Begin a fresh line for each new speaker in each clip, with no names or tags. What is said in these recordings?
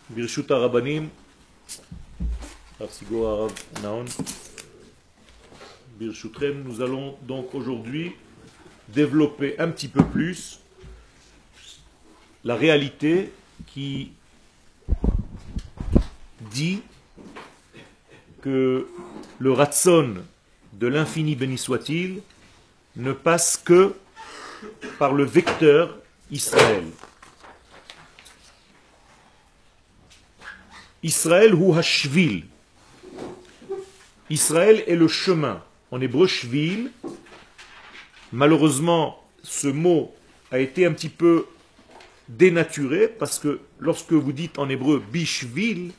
Birshut Arabanim, Arsigo Arav Naon, Birshutrem, nous allons donc aujourd'hui développer un petit peu plus la réalité qui dit que le ratson de l'infini béni soit-il ne passe que par le vecteur Israël. Israël ou hashvil. Israël est le chemin. En hébreu, shvil. Malheureusement, ce mot a été un petit peu dénaturé parce que lorsque vous dites en hébreu bishvil,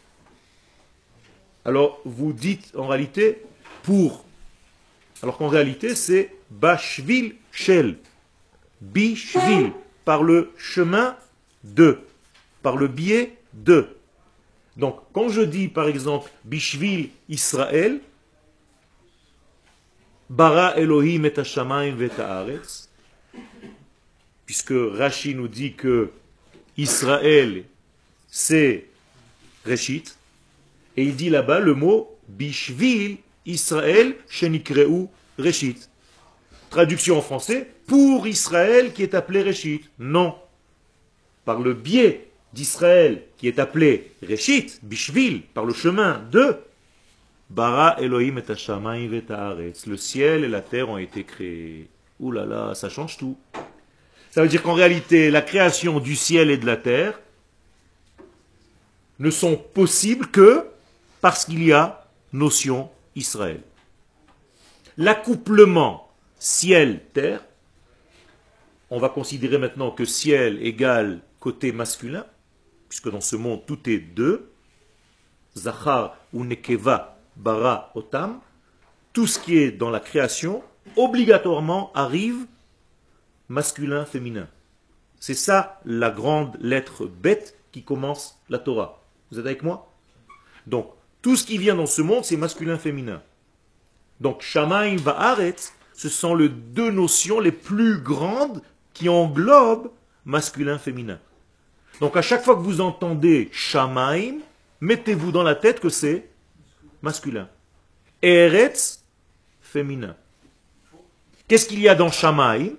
alors vous dites en réalité pour. Alors qu'en réalité, c'est bashvil shel. Bishvil, par le chemin de, par le biais de. Donc, quand je dis par exemple Bishvil Israël, Bara Elohim et Hashamayim vet haaretz, puisque Rashi nous dit que Israël c'est Reshit, et il dit là-bas le mot Bishvil Israël shenikreu Reshit. Traduction en français, pour Israël qui est appelé Reshit. Non. Par le biais d'Israël qui est appelé Reshit, Bishvil, par le chemin de Bara Elohim et Hashamayim vet haaretz. Le ciel et la terre ont été créés. Ouh là là, ça change tout. Ça veut dire qu'en réalité, la création du ciel et de la terre ne sont possibles que parce qu'il y a notion Israël. L'accouplement ciel-terre, on va considérer maintenant que ciel égale côté masculin, puisque dans ce monde tout est deux, Zachar ou Nekeva, Bara, Otam, tout ce qui est dans la création, obligatoirement arrive masculin, féminin. C'est ça la grande lettre bête qui commence la Torah. Vous êtes avec moi? Donc, tout ce qui vient dans ce monde, c'est masculin, féminin. Donc, Shamayim va'aretz, ce sont les deux notions les plus grandes qui englobent masculin, féminin. Donc, à chaque fois que vous entendez Shamayim, mettez-vous dans la tête que c'est masculin. Eretz, féminin. Qu'est-ce qu'il y a dans Shamayim?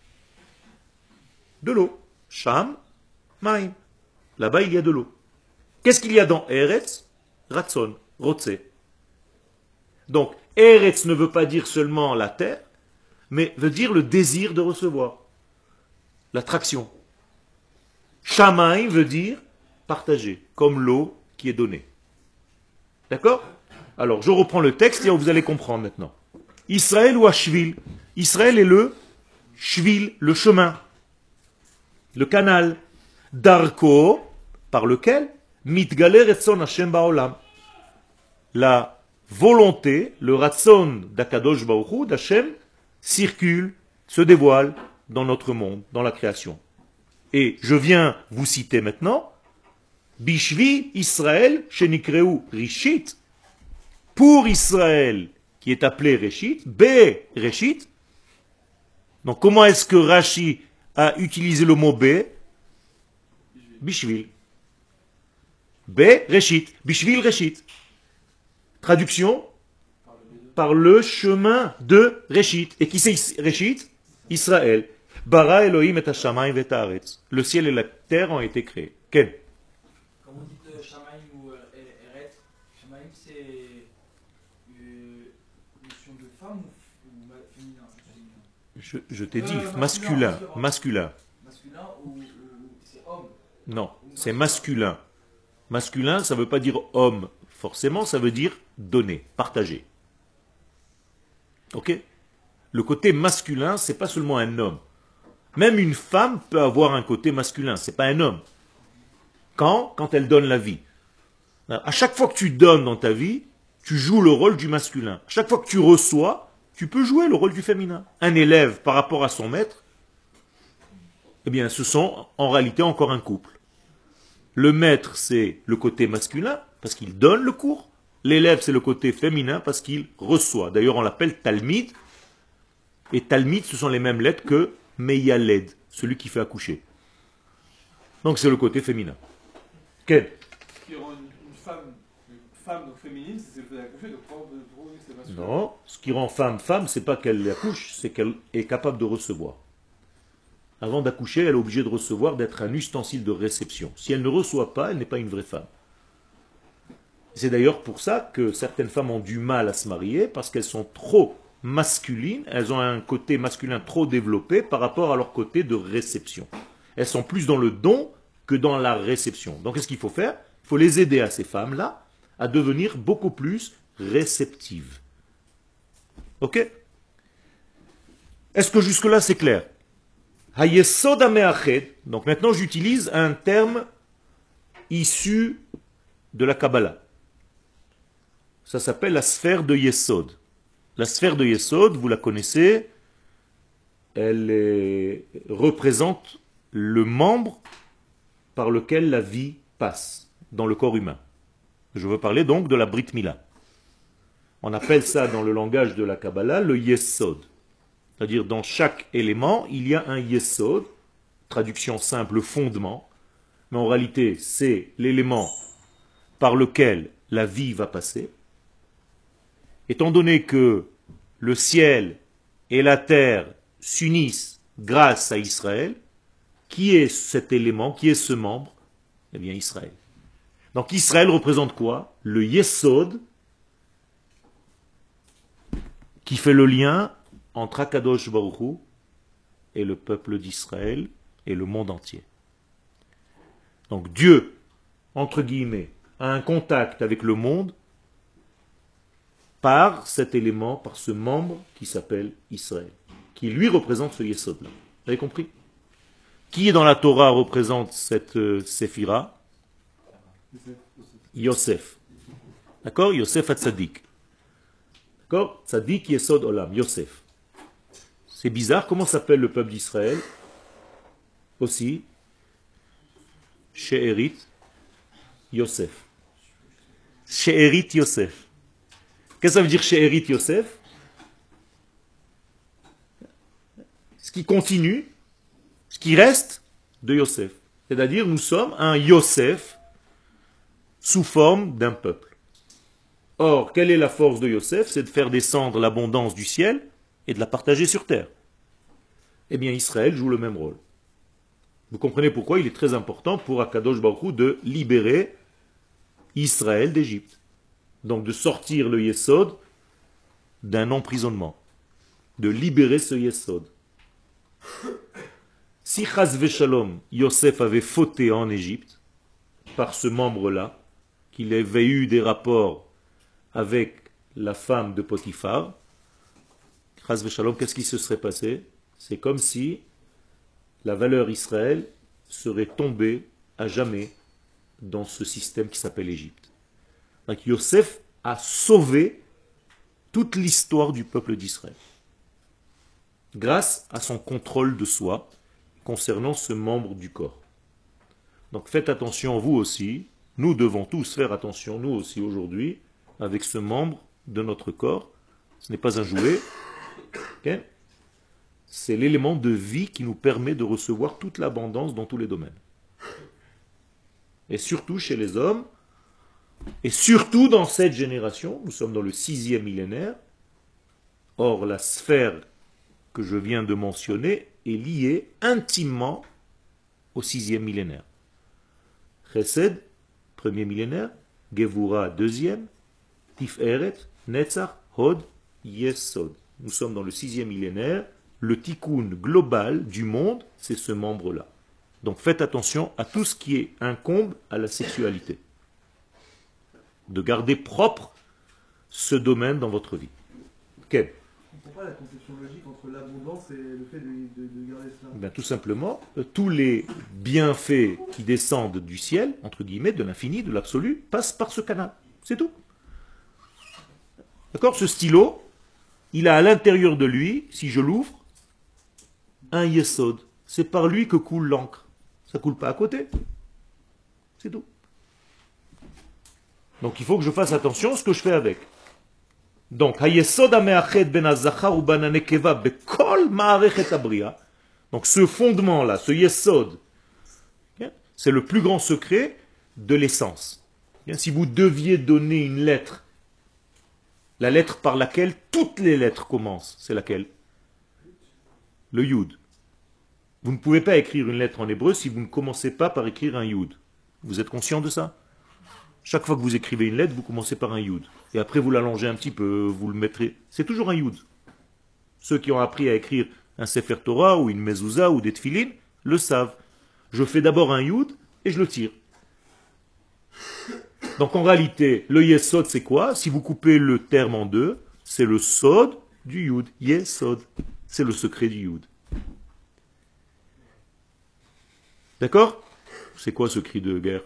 De l'eau. Sham, Maim. Là-bas, il y a de l'eau. Qu'est-ce qu'il y a dans Eretz? Ratson, Rotse. Donc, Eretz ne veut pas dire seulement la terre, mais veut dire le désir de recevoir. L'attraction. Shamaim veut dire partager, comme l'eau qui est donnée. D'accord? Alors, je reprends le texte et vous allez comprendre maintenant. Israël ou Ashvil? Israël est le Shvil, le chemin, le canal. Darko, par lequel Mitgaler Ratson Hashem Ba'olam. La volonté, le Ratson d'Akadosh Baruch Hu, d'Hashem, circule, se dévoile dans notre monde, dans la création. Et je viens vous citer maintenant, Bishvi Israël, Shenikreu Rishit, pour Israël, qui est appelé Reshit, B Reshit. Donc comment est-ce que Rashi a utilisé le mot B? Bishvil. B Reshit, Bishvil Reshit. Traduction, par le chemin de Reshit. Et qui c'est Reshit? Israël. Bara Elohim et Hashamayim vet haaretz. Le ciel et la terre ont été créés. Quel?
Quand vous dites Shamayim ou Eretz, Shamayim c'est une notion de femme ou féminin?
Je t'ai dit masculin. Masculin.
Masculin ou c'est homme?
Non, c'est masculin. Masculin, ça ne veut pas dire homme forcément, ça veut dire donner, partager. Ok? Le côté masculin, c'est pas seulement un homme. Même une femme peut avoir un côté masculin, c'est pas un homme. Quand elle donne la vie. À chaque fois que tu donnes dans ta vie, tu joues le rôle du masculin. À chaque fois que tu reçois, tu peux jouer le rôle du féminin. Un élève par rapport à son maître, eh bien, ce sont en réalité encore un couple. Le maître, c'est le côté masculin, parce qu'il donne le cours. L'élève, c'est le côté féminin, parce qu'il reçoit. D'ailleurs, on l'appelle Talmid. Et Talmid, ce sont les mêmes lettres que Meyaled, celui qui fait accoucher. Donc c'est le côté féminin. Quel?
qui rend une femme donc féminine, c'est le fait d'accoucher, donc pour c'est masculin.
Non, ce qui rend femme femme, c'est pas qu'elle accouche, c'est qu'elle est capable de recevoir. Avant d'accoucher, elle est obligée de recevoir, d'être un ustensile de réception. Si elle ne reçoit pas, elle n'est pas une vraie femme. C'est d'ailleurs pour ça que certaines femmes ont du mal à se marier, parce qu'elles sont trop masculines, elles ont un côté masculin trop développé par rapport à leur côté de réception. Elles sont plus dans le don que dans la réception. Donc qu'est-ce qu'il faut faire? Il faut les aider à ces femmes-là à devenir beaucoup plus réceptives. Ok? Est-ce que jusque-là c'est clair? Hayesod hameached. Donc maintenant j'utilise un terme issu de la Kabbalah. Ça s'appelle la sphère de Yesod. La sphère de Yesod, vous la connaissez, représente le membre par lequel la vie passe dans le corps humain. Je veux parler donc de la Brit Mila. On appelle ça dans le langage de la Kabbalah le Yesod. C'est-à-dire dans chaque élément, il y a un Yesod, traduction simple, fondement, mais en réalité c'est l'élément par lequel la vie va passer. Étant donné que le ciel et la terre s'unissent grâce à Israël, qui est cet élément, qui est ce membre? Eh bien Israël. Donc Israël représente quoi? Le Yesod qui fait le lien entre Akadosh Baruch Hu et le peuple d'Israël et le monde entier. Donc Dieu, entre guillemets, a un contact avec le monde par cet élément, par ce membre qui s'appelle Israël, qui lui représente ce Yesod-là. Vous avez compris? Qui dans la Torah représente cette séphira? Yosef. D'accord? Yosef Hatzadik. D'accord? Tzadik Yesod Olam, Yosef. C'est bizarre, comment s'appelle le peuple d'Israël? Aussi, She'erit Yosef. She'erit Yosef. Qu'est-ce que ça veut dire She'erit Yosef? Ce qui continue, ce qui reste de Yosef. C'est-à-dire, nous sommes un Yosef sous forme d'un peuple. Or, quelle est la force de Yosef? C'est de faire descendre l'abondance du ciel et de la partager sur terre. Eh bien, Israël joue le même rôle. Vous comprenez pourquoi il est très important pour Akadosh Baruch Hu de libérer Israël d'Égypte. Donc de sortir le Yesod d'un emprisonnement. De libérer ce Yesod. Si Chaz Veshalom, Yosef avait fauté en Égypte, par ce membre-là, qu'il avait eu des rapports avec la femme de Potiphar, Chaz Veshalom, qu'est-ce qui se serait passé? C'est comme si la valeur Israël serait tombée à jamais dans ce système qui s'appelle Égypte. Donc Yosef a sauvé toute l'histoire du peuple d'Israël grâce à son contrôle de soi concernant ce membre du corps. Donc faites attention vous aussi, nous devons tous faire attention nous aussi aujourd'hui avec ce membre de notre corps. Ce n'est pas un jouet, okay? C'est l'élément de vie qui nous permet de recevoir toute l'abondance dans tous les domaines. Et surtout chez les hommes, et surtout dans cette génération, nous sommes dans le 6e millénaire, or la sphère que je viens de mentionner est liée intimement au 6e millénaire. Chesed, premier millénaire, Gevura, deuxième, Tiferet, Netzach, Hod, Yesod. Nous sommes dans le 6e millénaire, le tikkun global du monde, c'est ce membre-là. Donc faites attention à tout ce qui incombe à la sexualité. De garder propre ce domaine dans votre vie. Quel?
Je ne comprends pas la conception logique entre l'abondance et le fait de garder cela.
Ben, tout simplement, tous les bienfaits qui descendent du ciel, entre guillemets, de l'infini, de l'absolu, passent par ce canal. C'est tout. D'accord? Ce stylo, il a à l'intérieur de lui, si je l'ouvre, un yesod. C'est par lui que coule l'encre. Ça ne coule pas à côté. C'est tout. Donc il faut que je fasse attention à ce que je fais avec. Donc, donc ce fondement-là, ce yesod, c'est le plus grand secret de l'essence. Bien, si vous deviez donner une lettre, la lettre par laquelle toutes les lettres commencent, c'est laquelle? Le Yud. Vous ne pouvez pas écrire une lettre en hébreu si vous ne commencez pas par écrire un Yud. Vous êtes conscient de ça? Chaque fois que vous écrivez une lettre, vous commencez par un Yud. Et après, vous l'allongez un petit peu, vous le mettrez. C'est toujours un Yud. Ceux qui ont appris à écrire un Sefer Torah ou une Mezouza ou des Tfilin le savent. Je fais d'abord un Yud et je le tire. Donc en réalité, le Yesod c'est quoi? Si vous coupez le terme en deux, c'est le Sod du Yud. Yesod. C'est le secret du Yud. D'accord? C'est quoi ce cri de guerre?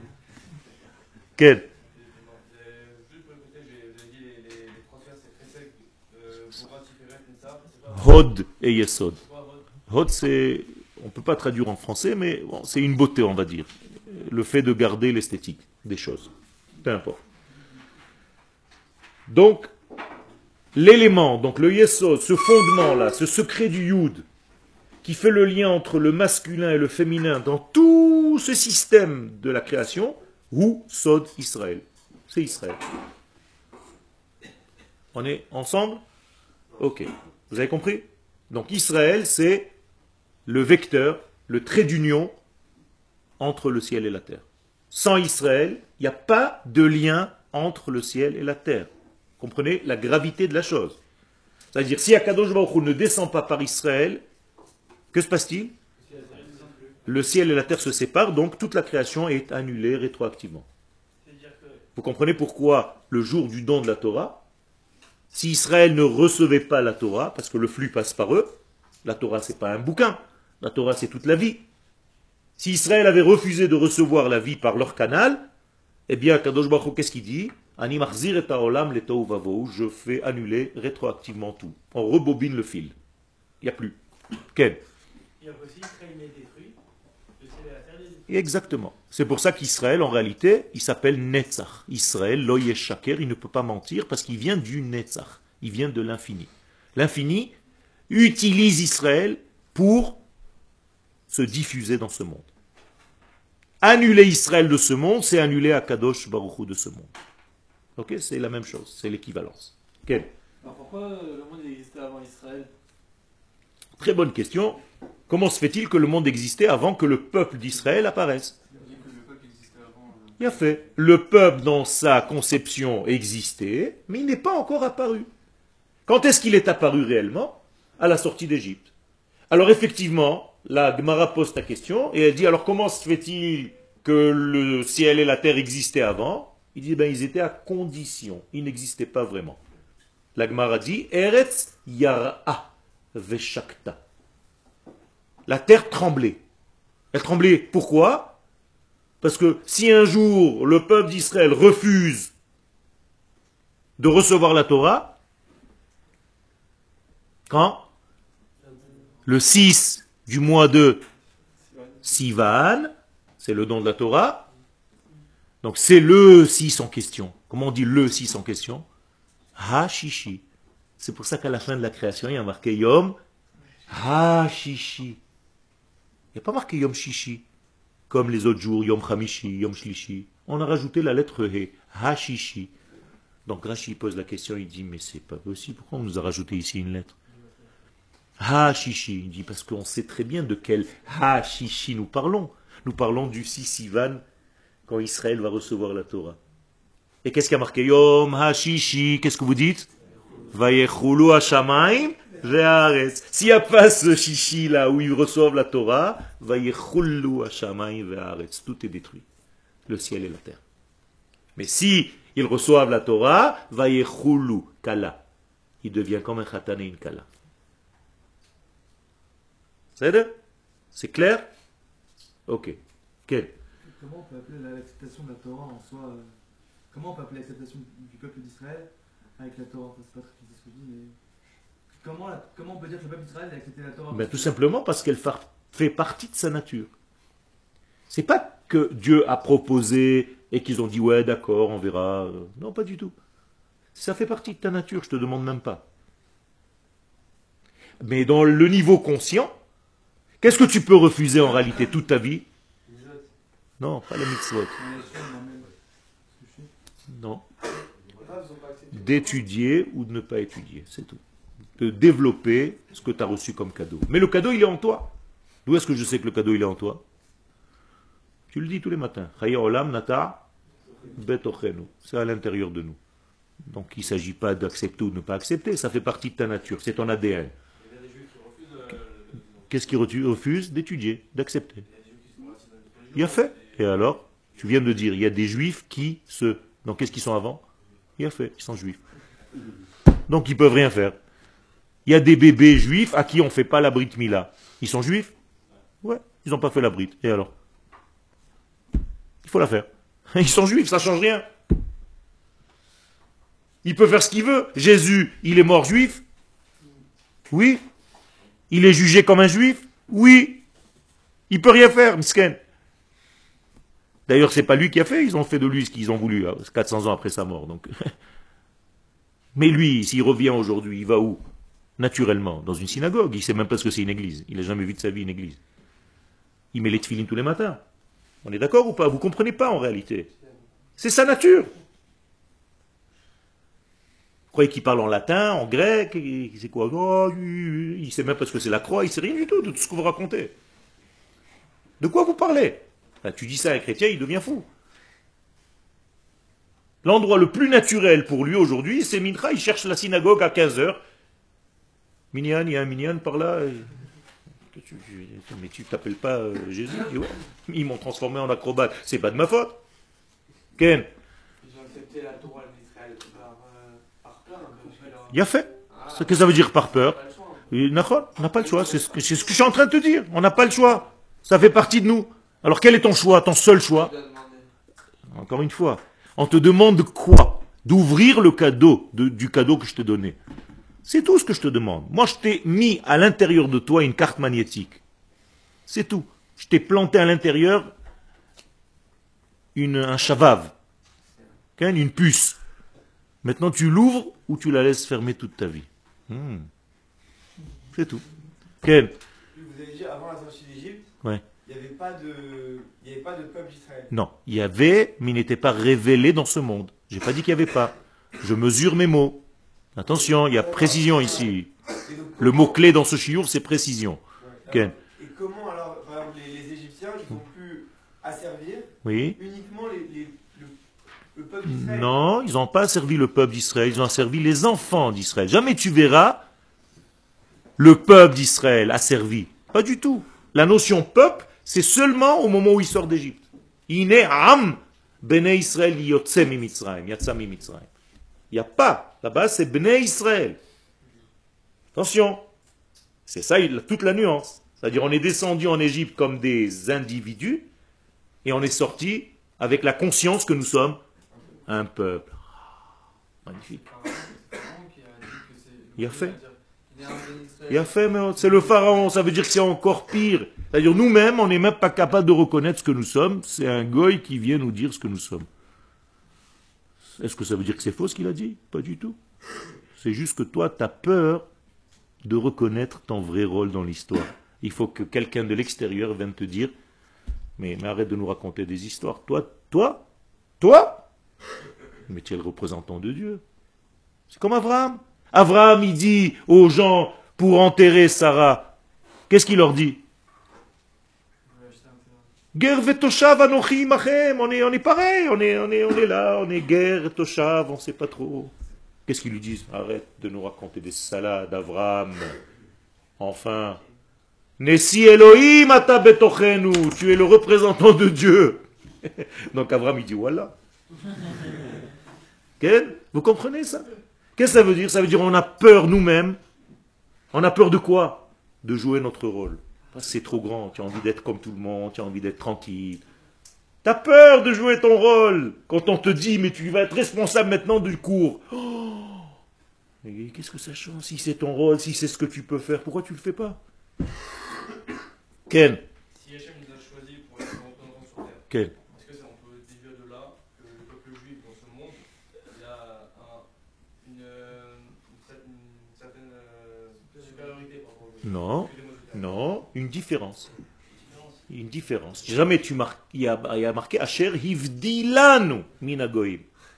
Quel?
Juste pour écouter, vous avez dit les transferts, c'est très sec. Bora, Tiferet, Netzach, c'est pas.
Hod et Yesod.
C'est quoi, Hod?
Hod, c'est, on ne peut pas traduire en français, mais bon, c'est une beauté, on va dire. Le fait de garder l'esthétique des choses. Peu importe. Donc, l'élément, donc le Yesod, ce fondement-là, ce secret du Yud, qui fait le lien entre le masculin et le féminin dans tout ce système de la création, ou Sod Israël. C'est Israël. On est ensemble? Ok. Vous avez compris? Donc Israël, c'est le vecteur, le trait d'union entre le ciel et la terre. Sans Israël, il n'y a pas de lien entre le ciel et la terre. Comprenez la gravité de la chose. C'est-à-dire, si Akadosh Baruch Hu ne descend pas par Israël, que se passe-t-il? Le ciel et la terre se séparent, donc toute la création est annulée rétroactivement. Vous comprenez pourquoi le jour du don de la Torah, si Israël ne recevait pas la Torah, parce que le flux passe par eux, la Torah c'est pas un bouquin, la Torah c'est toute la vie. Si Israël avait refusé de recevoir la vie par leur canal, eh bien Kadosh Baruch Hu, qu'est-ce qu'il dit? Ani machzir et haolam le tohu vavohu, je fais annuler rétroactivement tout. On rebobine le fil. Il n'y a plus. Quel?
Il y a aussi Israël est détruit, le ciel et la terre est détruit.
Exactement. C'est pour ça qu'Israël, en réalité, il s'appelle Netzach. Israël, lo yesh shaker, il ne peut pas mentir parce qu'il vient du Netzach. Il vient de l'infini. L'infini utilise Israël pour se diffuser dans ce monde. Annuler Israël de ce monde, c'est annuler Akadosh Baruch Hu de ce monde. Ok, c'est la même chose, c'est l'équivalence. Quel?
Alors pourquoi le monde existait avant Israël?
Très bonne question. Comment se fait-il que le monde existait avant que le peuple d'Israël apparaisse?
On dit que le peuple existait avant.
Il a fait. Le peuple, dans sa conception, existait, mais il n'est pas encore apparu. Quand est-ce qu'il est apparu réellement? À la sortie d'Égypte. Alors effectivement, la Gemara pose ta question, et elle dit, alors comment se fait-il que le ciel et la terre existaient avant? Il dit, ben ils étaient à condition, ils n'existaient pas vraiment. La Gemara dit, Eretz yara veshakta. La terre tremblait. Elle tremblait, pourquoi? Parce que si un jour le peuple d'Israël refuse de recevoir la Torah, quand? Le 6 du mois de Sivan, c'est le don de la Torah, donc c'est le 6 en question. Comment on dit le 6 en question? Ha-shishi. C'est pour ça qu'à la fin de la création, il y a marqué Yom Ha-shishi. Il n'y a pas marqué Yom Shishi, comme les autres jours, Yom Hamishi, Yom Shlishi. On a rajouté la lettre He, Ha-shishi. Donc Rashi pose la question, il dit, mais c'est pas possible, pourquoi on nous a rajouté ici une lettre? Ha-shishi, il dit, parce qu'on sait très bien de quel Ha-shishi nous parlons. Nous parlons du 6 Sivan, quand Israël va recevoir la Torah. Et qu'est-ce qu'il y a marqué? Yom Ha-shishi, qu'est-ce que vous dites? Vayechulu ha-shamayim ve'aretz. S'il n'y a pas ce shishi là où ils reçoivent la Torah, Vayechulu ha-shamayim ve'aretz. Tout est détruit. Le ciel et la terre. Mais si ils reçoivent la Torah, Vayechulu kala. Il devient comme un khatan et une kala. C'est clair? Ok. Quel?
Comment on peut appeler l'acceptation de la Torah en soi comment on peut appeler l'acceptation du peuple d'Israël avec la Torah? Enfin, c'est pas très précis ce que je dis, mais comment on peut dire que le peuple d'Israël a accepté la Torah?
Ben, tout simplement parce qu'elle fait partie de sa nature. C'est pas que Dieu a proposé et qu'ils ont dit ouais d'accord on verra. Non, pas du tout. Ça fait partie de ta nature, je te demande même pas. Mais dans le niveau conscient, qu'est-ce que tu peux refuser en réalité toute ta vie? Non, pas les mitzvot. Non.
Les Rav, ils ont pas accepté.
D'étudier ou de ne pas étudier, c'est tout. De développer ce que tu as reçu comme cadeau. Mais le cadeau, il est en toi. D'où est-ce que je sais que le cadeau, il est en toi? Tu le dis tous les matins. Chaya olam nata betochenu. C'est à l'intérieur de nous. Donc il ne s'agit pas d'accepter ou de ne pas accepter, ça fait partie de ta nature, c'est ton ADN.
Il y a des juifs qui refusent
Qu'est-ce qui refuse? D'étudier, d'accepter.
il y a des juifs qui sont racistes dans les
Il a fait. Et alors? Tu viens de dire, il y a des juifs qui se... Donc qu'est-ce qu'ils sont avant? Il a fait, ils sont juifs. Donc ils peuvent rien faire. Il y a des bébés juifs à qui on ne fait pas la brit mila. Ils sont juifs? Ouais, ils n'ont pas fait la brit. Et alors? Il faut la faire. Ils sont juifs, ça ne change rien. Il peut faire ce qu'il veut. Jésus, il est mort juif? Oui. Il est jugé comme un juif? Oui. Il peut rien faire, misken. D'ailleurs, c'est pas lui qui a fait, ils ont fait de lui ce qu'ils ont voulu, 400 ans après sa mort. Donc. Mais lui, s'il revient aujourd'hui, il va où? Naturellement, dans une synagogue. Il ne sait même pas ce que c'est une église. Il n'a jamais vu de sa vie une église. Il met les tefilines tous les matins. On est d'accord ou pas? Vous ne comprenez pas en réalité. C'est sa nature. Vous croyez qu'il parle en latin, en grec, c'est quoi? Oh, il ne sait même pas ce que c'est la croix, il ne sait rien du tout de tout ce que vous racontez. De quoi vous parlez? Tu dis ça à un chrétien, il devient fou. L'endroit le plus naturel pour lui aujourd'hui, c'est Mincha, il cherche la synagogue à 15 heures. Minyan, il y a un Minyan par là. Mais tu t'appelles pas Jésus? Il dit, ouais. Ils m'ont transformé en acrobate. C'est pas de ma faute. Ken?
Ils ont accepté la Torah d'Israël par peur.
Il a fait. Ce que ça veut dire par peur. On n'a pas le choix. C'est ce que je suis en train de te dire. On n'a pas le choix. Ça fait partie de nous. Alors quel est ton choix, ton seul choix? Encore une fois, on te demande quoi? D'ouvrir le cadeau, du cadeau que je t'ai donné. C'est tout ce que je te demande. Moi, je t'ai mis à l'intérieur de toi une carte magnétique. C'est tout. Je t'ai planté à l'intérieur un chavav, une puce. Maintenant, tu l'ouvres ou tu la laisses fermer toute ta vie. C'est tout. Ken?
Vous avez dit avant la sortie d'Égypte,
Ouais.
il n'y avait pas de peuple d'Israël.
Non, il y avait, mais il n'était pas révélé dans ce monde. J'ai pas dit qu'il n'y avait pas. Je mesure mes mots. Attention, il y a précision ici. Le mot-clé dans ce chiour, c'est précision.
Ouais.
Ken?
Et comment alors, par exemple, les Égyptiens, ils n'ont plus asservir
Oui.
uniquement le peuple d'Israël?
Non, ils n'ont pas servi le peuple d'Israël, ils ont servi les enfants d'Israël. Jamais tu verras le peuple d'Israël asservi. Pas du tout. La notion peuple, c'est seulement au moment où il sort d'Égypte. Il est Am, Bene Israël, Yotse mi Mitzrayim, Yatsa mi Mitzrayim. Il n'y a pas. Là-bas, c'est Bnei Israël. Attention. C'est ça toute la nuance. C'est-à-dire, on est descendu en Égypte comme des individus et on est sorti avec la conscience que nous sommes un peuple. Magnifique. Il a fait. Il a fait, mais c'est le pharaon. Ça veut dire que c'est encore pire. C'est-à-dire, nous-mêmes, on n'est même pas capable de reconnaître ce que nous sommes. C'est un goy qui vient nous dire ce que nous sommes. Est-ce que ça veut dire que c'est faux ce qu'il a dit? Pas du tout. C'est juste que toi, tu as peur de reconnaître ton vrai rôle dans l'histoire. Il faut que quelqu'un de l'extérieur vienne te dire, mais arrête de nous raconter des histoires. Toi, mais tu es le représentant de Dieu. C'est comme Abraham. Abraham, il dit aux gens, pour enterrer Sarah, qu'est-ce qu'il leur dit? Ger vetoshav anochi imachem, on est pareil, on est là, on est ger toshav, on ne sait pas trop. Qu'est-ce qu'ils lui disent? Arrête de nous raconter des salades, Abraham. Enfin. Nesi Elohim ata betochenu, tu es le représentant de Dieu. Donc Abraham il dit voilà. Vous comprenez ça? Qu'est-ce que ça veut dire? Ça veut dire on a peur nous-mêmes. On a peur de quoi? De jouer notre rôle. C'est trop grand, tu as envie d'être comme tout le monde, tu as envie d'être tranquille. Tu as peur de jouer ton rôle quand on te dit mais tu vas être responsable maintenant du cours. Oh, mais qu'est-ce que ça change? Si c'est ton rôle, si c'est ce que tu peux faire, pourquoi tu ne le fais pas? Ken?
Si Hachem nous a choisis pour être représentants sur terre,
Ken?
est-ce que on peut déduire de là que le peuple juif dans ce monde, il a une certaine supériorité par rapport aux
Non, non, une différence. Une différence. Jamais il y a marqué Asher hivdilanu minagoim.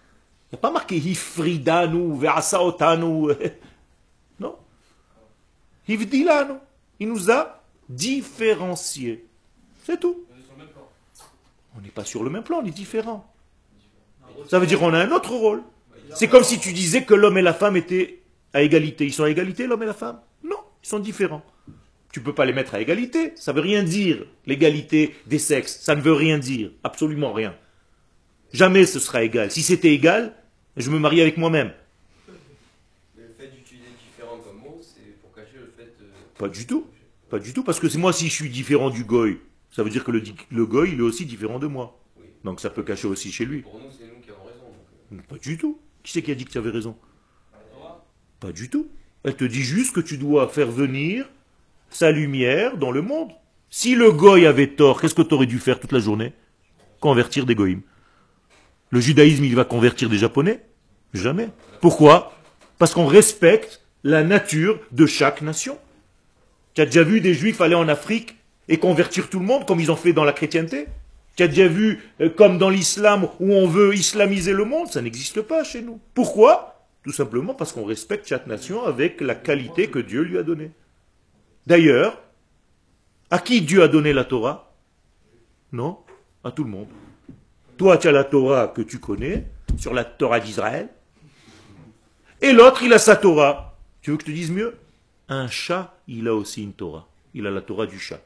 Il n'y a pas marqué Hifridanu, Ve'asaotanu. Non. Hivdilanu. Il nous a différenciés. C'est tout.
On est sur le même plan.
On n'est pas sur le même plan, on est différents. Ça veut dire qu'on a un autre rôle. C'est comme si tu disais que l'homme et la femme étaient à égalité. Ils sont à égalité, l'homme et la femme? Non, ils sont différents. Tu ne peux pas les mettre à égalité. Ça ne veut rien dire, l'égalité des sexes. Ça ne veut rien dire, absolument rien. Jamais ce sera égal. Si c'était égal, je me marie avec moi-même.
Mais le fait d'utiliser différent comme mot, c'est pour cacher le fait.
Pas du tout. Pas du tout, parce que moi, si je suis différent du goy, ça veut dire que le goy, il est aussi différent de moi.
Oui.
Donc ça peut cacher aussi chez lui.
Pour nous, c'est nous qui avons raison. Donc,
Pas du tout. Qui c'est qui a dit que tu avais raison?
la Torah,
Pas du tout. Elle te dit juste que tu dois faire venir sa lumière dans le monde. Si le goy avait tort, qu'est-ce que tu aurais dû faire toute la journée? Convertir des goïms. Le judaïsme, il va convertir des japonais? Jamais. Pourquoi? Parce qu'on respecte la nature de chaque nation. Tu as déjà vu des juifs aller en Afrique et convertir tout le monde comme ils ont fait dans la chrétienté? Tu as déjà vu, comme dans l'islam, où on veut islamiser le monde? Ça n'existe pas chez nous. Pourquoi? Tout simplement parce qu'on respecte chaque nation avec la qualité que Dieu lui a donnée. D'ailleurs, à qui Dieu a donné la Torah? Non, à tout le monde. Toi, tu as la Torah que tu connais, sur la Torah d'Israël, et l'autre, il a sa Torah. Tu veux que je te dise mieux? Un chat, il a aussi une Torah. Il a la Torah du chat.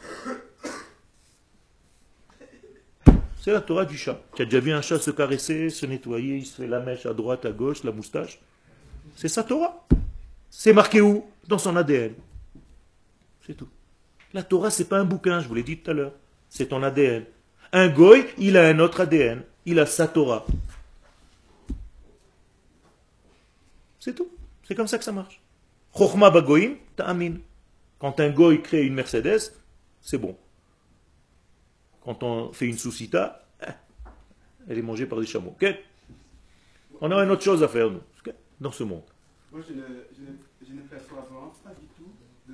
C'est la Torah du chat. Tu as déjà vu un chat se caresser, se nettoyer, il se fait la mèche à droite, à gauche, la moustache? C'est sa Torah. C'est marqué où? Dans son ADN. C'est tout. La Torah, c'est pas un bouquin, je vous l'ai dit tout à l'heure. C'est ton ADN. Un goy, il a un autre ADN. Il a sa Torah. C'est tout. C'est comme ça que ça marche. Chochma bagoim, ta'amin. Quand un goy crée une Mercedes, c'est bon. Quand on fait une soucita, elle est mangée par des chameaux. Okay? On a une autre chose à faire, nous, okay? Dans ce monde.
Moi, je ne perçois vraiment pas du tout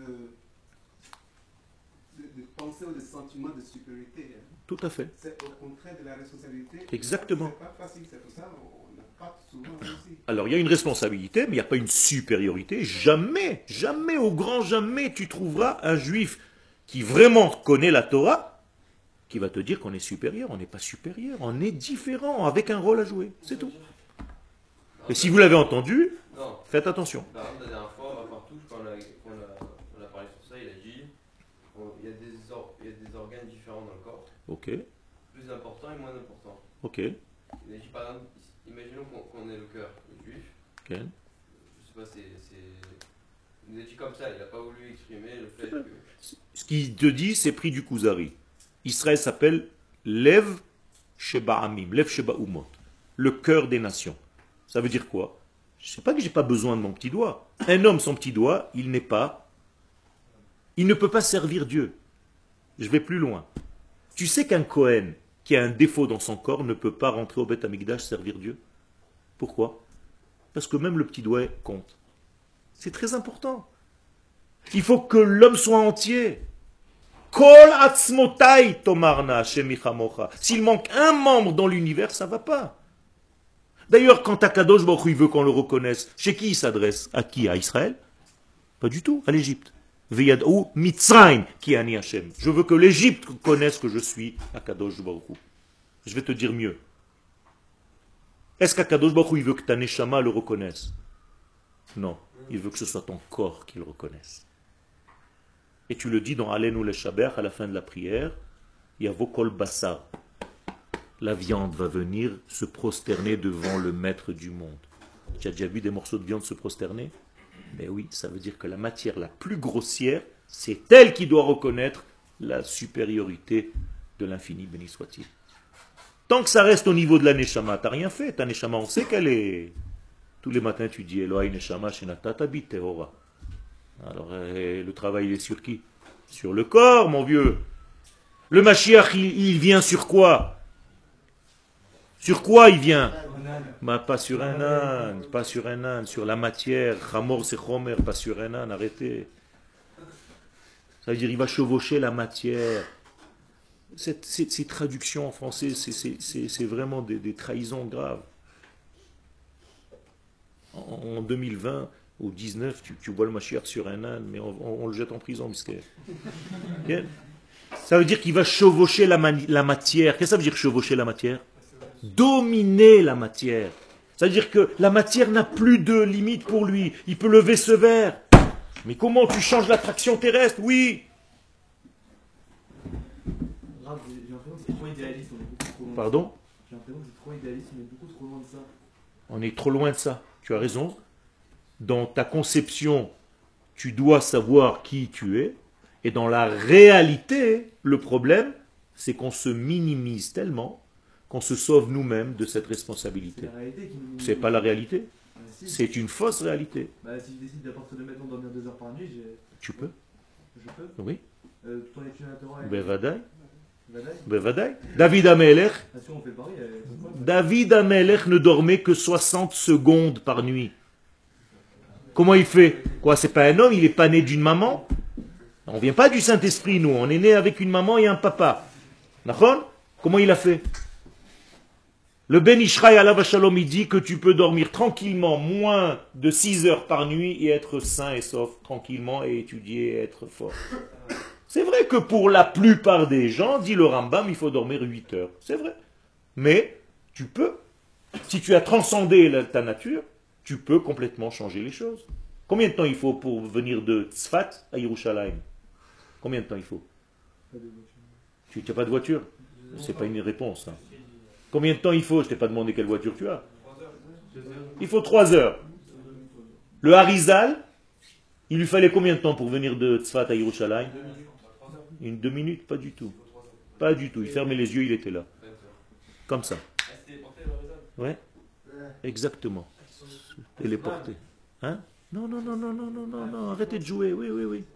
de pensée ou de sentiment de supériorité. Hein.
Tout à fait.
C'est au contraire de la responsabilité.
Exactement.
C'est pas facile, c'est pour ça on n'a pas souvent réussi.
Alors, il y a une responsabilité, mais il n'y a pas une supériorité. Jamais, jamais, au grand jamais, tu trouveras un juif qui vraiment connaît la Torah, qui va te dire qu'on est supérieur. On n'est pas supérieur, on est différent, avec un rôle à jouer. C'est tout. Et si vous l'avez entendu,
non.
faites attention.
Par exemple, la dernière fois, à Partouche, quand on a parlé sur ça, il a dit il y a des organes différents dans le corps,
Ok,
plus importants et moins importants.
ok,
Il a dit par exemple, imaginons qu'on ait le cœur, le juif,
ok.
je sais pas, il nous a dit comme ça, il n'a pas voulu exprimer le fait que.
Ce qu'il te dit, c'est pris du Kuzari. Israël s'appelle Lev Sheba Amim, Lev Sheba Umot, le cœur des nations. Ça veut dire quoi? Je ne sais pas que j'ai pas besoin de mon petit doigt. Un homme sans petit doigt, il ne peut pas servir Dieu. Je vais plus loin. Tu sais qu'un Kohen qui a un défaut dans son corps ne peut pas rentrer au Beth Amikdash servir Dieu? Pourquoi? Parce que même le petit doigt compte. C'est très important. Il faut que l'homme soit entier. Kol atzmotai tomarna shemichamocha. S'il manque un membre dans l'univers, ça ne va pas. D'ailleurs, quand Akadosh Baruch Hu veut qu'on le reconnaisse, chez qui il s'adresse? À qui? À Israël? Pas du tout, à l'Égypte. Veyadou Mitzrayim ki ani Hashem. Je veux que l'Égypte connaisse que je suis Akadosh Baruch Hu. Je vais te dire mieux. Est-ce qu'Akadosh Baruch Hu il veut que ta neshama le reconnaisse? Non, il veut que ce soit ton corps qui le reconnaisse. Et tu le dis dans Alenu le Shaber à la fin de la prière, Yavo kol basar. La viande va venir se prosterner devant le maître du monde. Tu as déjà vu des morceaux de viande se prosterner? Mais oui, ça veut dire que la matière la plus grossière, c'est elle qui doit reconnaître la supériorité de l'infini, béni soit-il. Tant que ça reste au niveau de la Neshama, tu n'as rien fait. Ta Neshama, on sait qu'elle est... Tous les matins, tu dis Elohai Neshama Shenatata Bit Tehora. Alors, le travail, il est sur qui? Sur le corps, mon vieux. Le Mashiach, il vient sur quoi? Sur quoi il vient? Bah, pas sur un âne, pas sur un âne, sur la matière. Chamor c'est chomer, pas sur un âne, arrêtez. Ça veut dire il va chevaucher la matière. Ces traductions en français, c'est vraiment des trahisons graves. En 2020 ou 19, tu vois le Mashiach sur un âne, mais on le jette en prison, misquet. Bien. Ça veut dire qu'il va chevaucher la matière. Qu'est-ce que ça veut dire chevaucher la matière? Dominer la matière. Ça veut dire que la matière n'a plus de limite pour lui. Il peut lever ce verre. Mais comment tu changes l'attraction terrestre? Oui.
Grave, j'ai l'impression que c'est trop idéaliste, on est beaucoup trop loin.
Pardon?
J'ai l'impression que c'est trop idéaliste, on est beaucoup trop loin de ça.
On est trop loin de ça. Tu as raison. Dans ta conception, tu dois savoir qui tu es. Et dans la réalité, le problème, c'est qu'on se minimise tellement qu'on se sauve nous-mêmes de cette
C'est
responsabilité.
la réalité qui nous.
C'est pas la réalité.
Bah, si.
C'est une fausse réalité.
Bah, si je décide d'à partir de maintenant dormir 2 heures par nuit,
Tu peux?
je peux.
Oui.
Tout en étudiant la Torah.
Bevadaï.
Vadaï.
Bevadaï. David Amelech.
Ah, si on fait pareil, c'est quoi?
David Amelech ne dormait que 60 secondes par nuit. Comment il fait? Quoi, c'est pas un homme, il est pas né d'une maman? On vient pas du Saint-Esprit, nous. On est né avec une maman et un papa. D'accord? Comment il a fait? Le Ben Ishraï alav shalom, il dit que tu peux dormir tranquillement moins de 6 heures par nuit et être sain et sauf tranquillement et étudier et être fort. C'est vrai que pour la plupart des gens, dit le Rambam, il faut dormir 8 heures. C'est vrai. Mais tu peux. Si tu as transcendé ta nature, tu peux complètement changer les choses. Combien de temps il faut pour venir de Tzfat à Yerushalayim? Combien de temps il faut?
Pas de voiture.
Tu n'as pas de voiture? C'est pas une réponse. Hein. Combien de temps il faut? Je t'ai pas demandé quelle voiture tu as. Il faut 3 heures. Le Harizal, il lui fallait combien de temps pour venir de Tzfat à Yerushalayim? 2 minutes? Pas du tout. Pas du tout. Il fermait les yeux, il était là. Comme ça. Ouais. Exactement. Téléporté. Hein? Non, non, non, non, non, non, non, non. Arrêtez de jouer. Oui, oui, oui.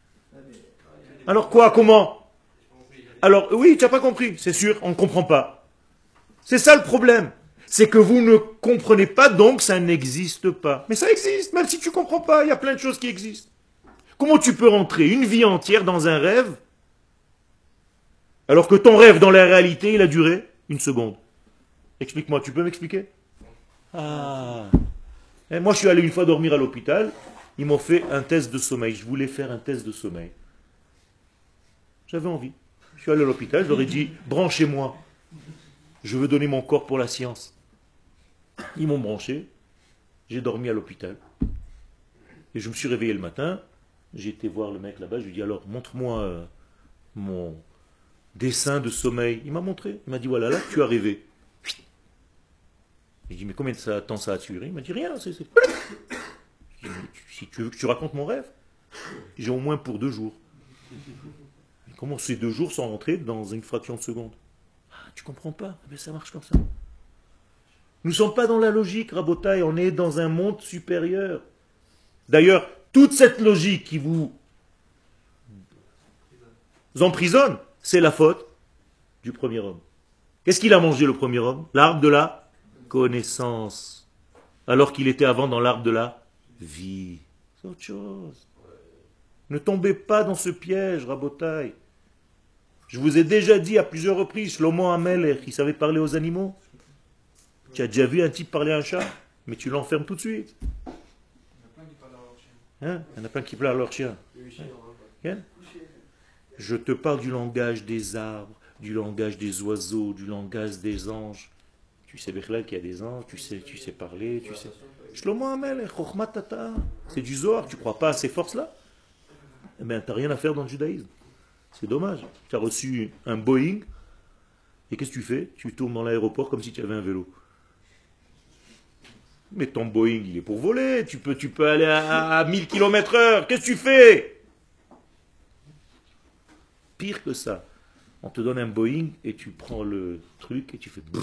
Alors quoi? Comment? Alors, oui, tu n'as pas compris. C'est sûr, on ne comprend pas. C'est ça le problème. C'est que vous ne comprenez pas, donc ça n'existe pas. Mais ça existe, même si tu ne comprends pas, il y a plein de choses qui existent. Comment tu peux rentrer une vie entière dans un rêve, alors que ton rêve dans la réalité, il a duré 1 seconde? Explique-moi, tu peux m'expliquer? Ah. Et moi, je suis allé une fois dormir à l'hôpital, ils m'ont fait un test de sommeil. Je voulais faire un test de sommeil. J'avais envie. Je suis allé à l'hôpital, je leur ai dit, branchez-moi. Je veux donner mon corps pour la science. Ils m'ont branché. J'ai dormi à l'hôpital. Et je me suis réveillé le matin. J'ai été voir le mec là-bas. Je lui ai dit, alors, montre-moi mon dessin de sommeil. Il m'a montré. Il m'a dit, voilà, là, tu as rêvé. J'ai dit, mais combien de temps ça a duré? Il m'a dit, rien. J'ai dit, si tu veux que tu racontes mon rêve, j'ai au moins pour 2 jours. Comment ces 2 jours sont rentrés dans une fraction de seconde? Ah, tu comprends pas? Mais ça marche comme ça. Nous ne sommes pas dans la logique, Rabotaï, on est dans un monde supérieur. D'ailleurs, toute cette logique qui vous emprisonne, c'est la faute du premier homme. Qu'est-ce qu'il a mangé le premier homme? L'arbre de la connaissance. Alors qu'il était avant dans l'arbre de la vie. C'est autre chose. Ne tombez pas dans ce piège, Rabotaï. Je vous ai déjà dit à plusieurs reprises, Shlomo Amelech, qui savait parler aux animaux. Tu as déjà vu un type parler à un chat? Mais tu l'enfermes tout de suite. Hein? Il y en a plein qui parlent à leur chien. Hein? Je te parle du langage des arbres, du langage des oiseaux, du langage des anges. Tu sais Bechlal qu'il y a des anges, tu sais parler, tu sais. Shlomo Amelech, Chochmat Tata. C'est du Zohar, tu ne crois pas à ces forces-là? Eh bien, tu n'as rien à faire dans le judaïsme. C'est dommage. Tu as reçu un Boeing, et qu'est-ce que tu fais? Tu tournes dans l'aéroport comme si tu avais un vélo. Mais ton Boeing, il est pour voler. Tu peux aller à 1000 km/h. Qu'est-ce que tu fais? Pire que ça. On te donne un Boeing et tu prends le truc et tu fais...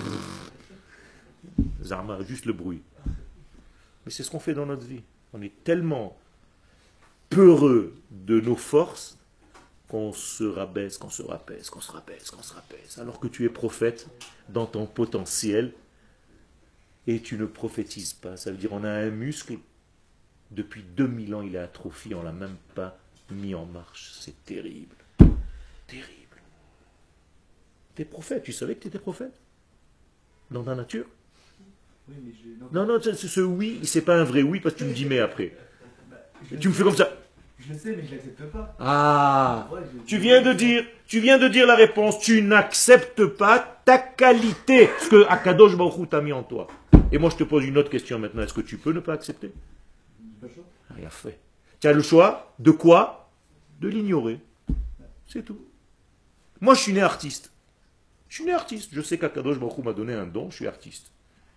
Zarma, juste le bruit. Mais c'est ce qu'on fait dans notre vie. On est tellement peureux de nos forces qu'on se rabaisse, qu'on se rabaisse, qu'on se rabaisse, qu'on se rabaisse. Alors que tu es prophète dans ton potentiel et tu ne prophétises pas. Ça veut dire on a un muscle, depuis 2000 ans il est atrophié, on ne l'a même pas mis en marche. C'est terrible. Terrible. Tu es prophète, tu savais que tu étais prophète? Dans ta nature?
Oui, mais
Non, non, ce oui, c'est pas un vrai oui parce que tu me dis mais après.
je
Tu me fais
sais,
comme ça.
Je le sais, mais je l'accepte pas.
Ah,
Ouais,
tu viens de dire la réponse. Tu n'acceptes pas ta qualité, ce que Akadosh Baruch Hu t'a mis en toi. Et moi, je te pose une autre question maintenant. Est-ce que tu peux ne pas accepter?
J'ai pas le choix.
Ah, il a fait. Tu as le choix de quoi? De l'ignorer. C'est tout. Moi, je suis né artiste. Je suis né artiste. Je sais qu'Akadosh Baruch Hu m'a donné un don. Je suis artiste.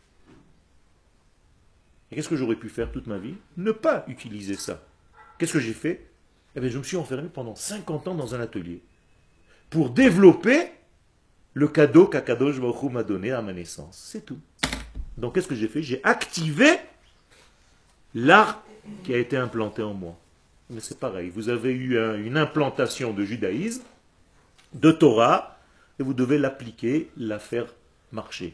Et qu'est-ce que j'aurais pu faire toute ma vie? Ne pas utiliser ça. Qu'est-ce que j'ai fait? Eh bien, je me suis enfermé pendant 50 ans dans un atelier pour développer le cadeau qu'Akadosh Baruch Hu m'a donné à ma naissance. C'est tout. Donc, qu'est-ce que j'ai fait? J'ai activé l'art qui a été implanté en moi. Mais c'est pareil. Vous avez eu une implantation de judaïsme, de Torah, et vous devez l'appliquer, la faire marcher.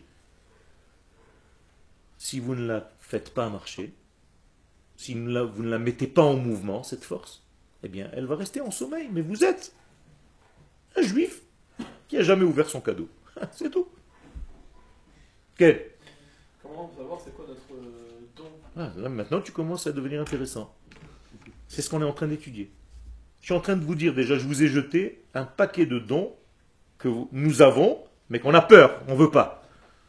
Si vous ne la faites pas marcher, si vous ne la mettez pas en mouvement, cette force, eh bien, elle va rester en sommeil. Mais vous êtes un juif qui n'a jamais ouvert son cadeau. C'est tout. Quel?
Comment savoir c'est quoi notre don?
Là, maintenant, tu commences à devenir intéressant. C'est ce qu'on est en train d'étudier. Je suis en train de vous dire, déjà, je vous ai jeté un paquet de dons que nous avons, mais qu'on a peur, on ne veut pas.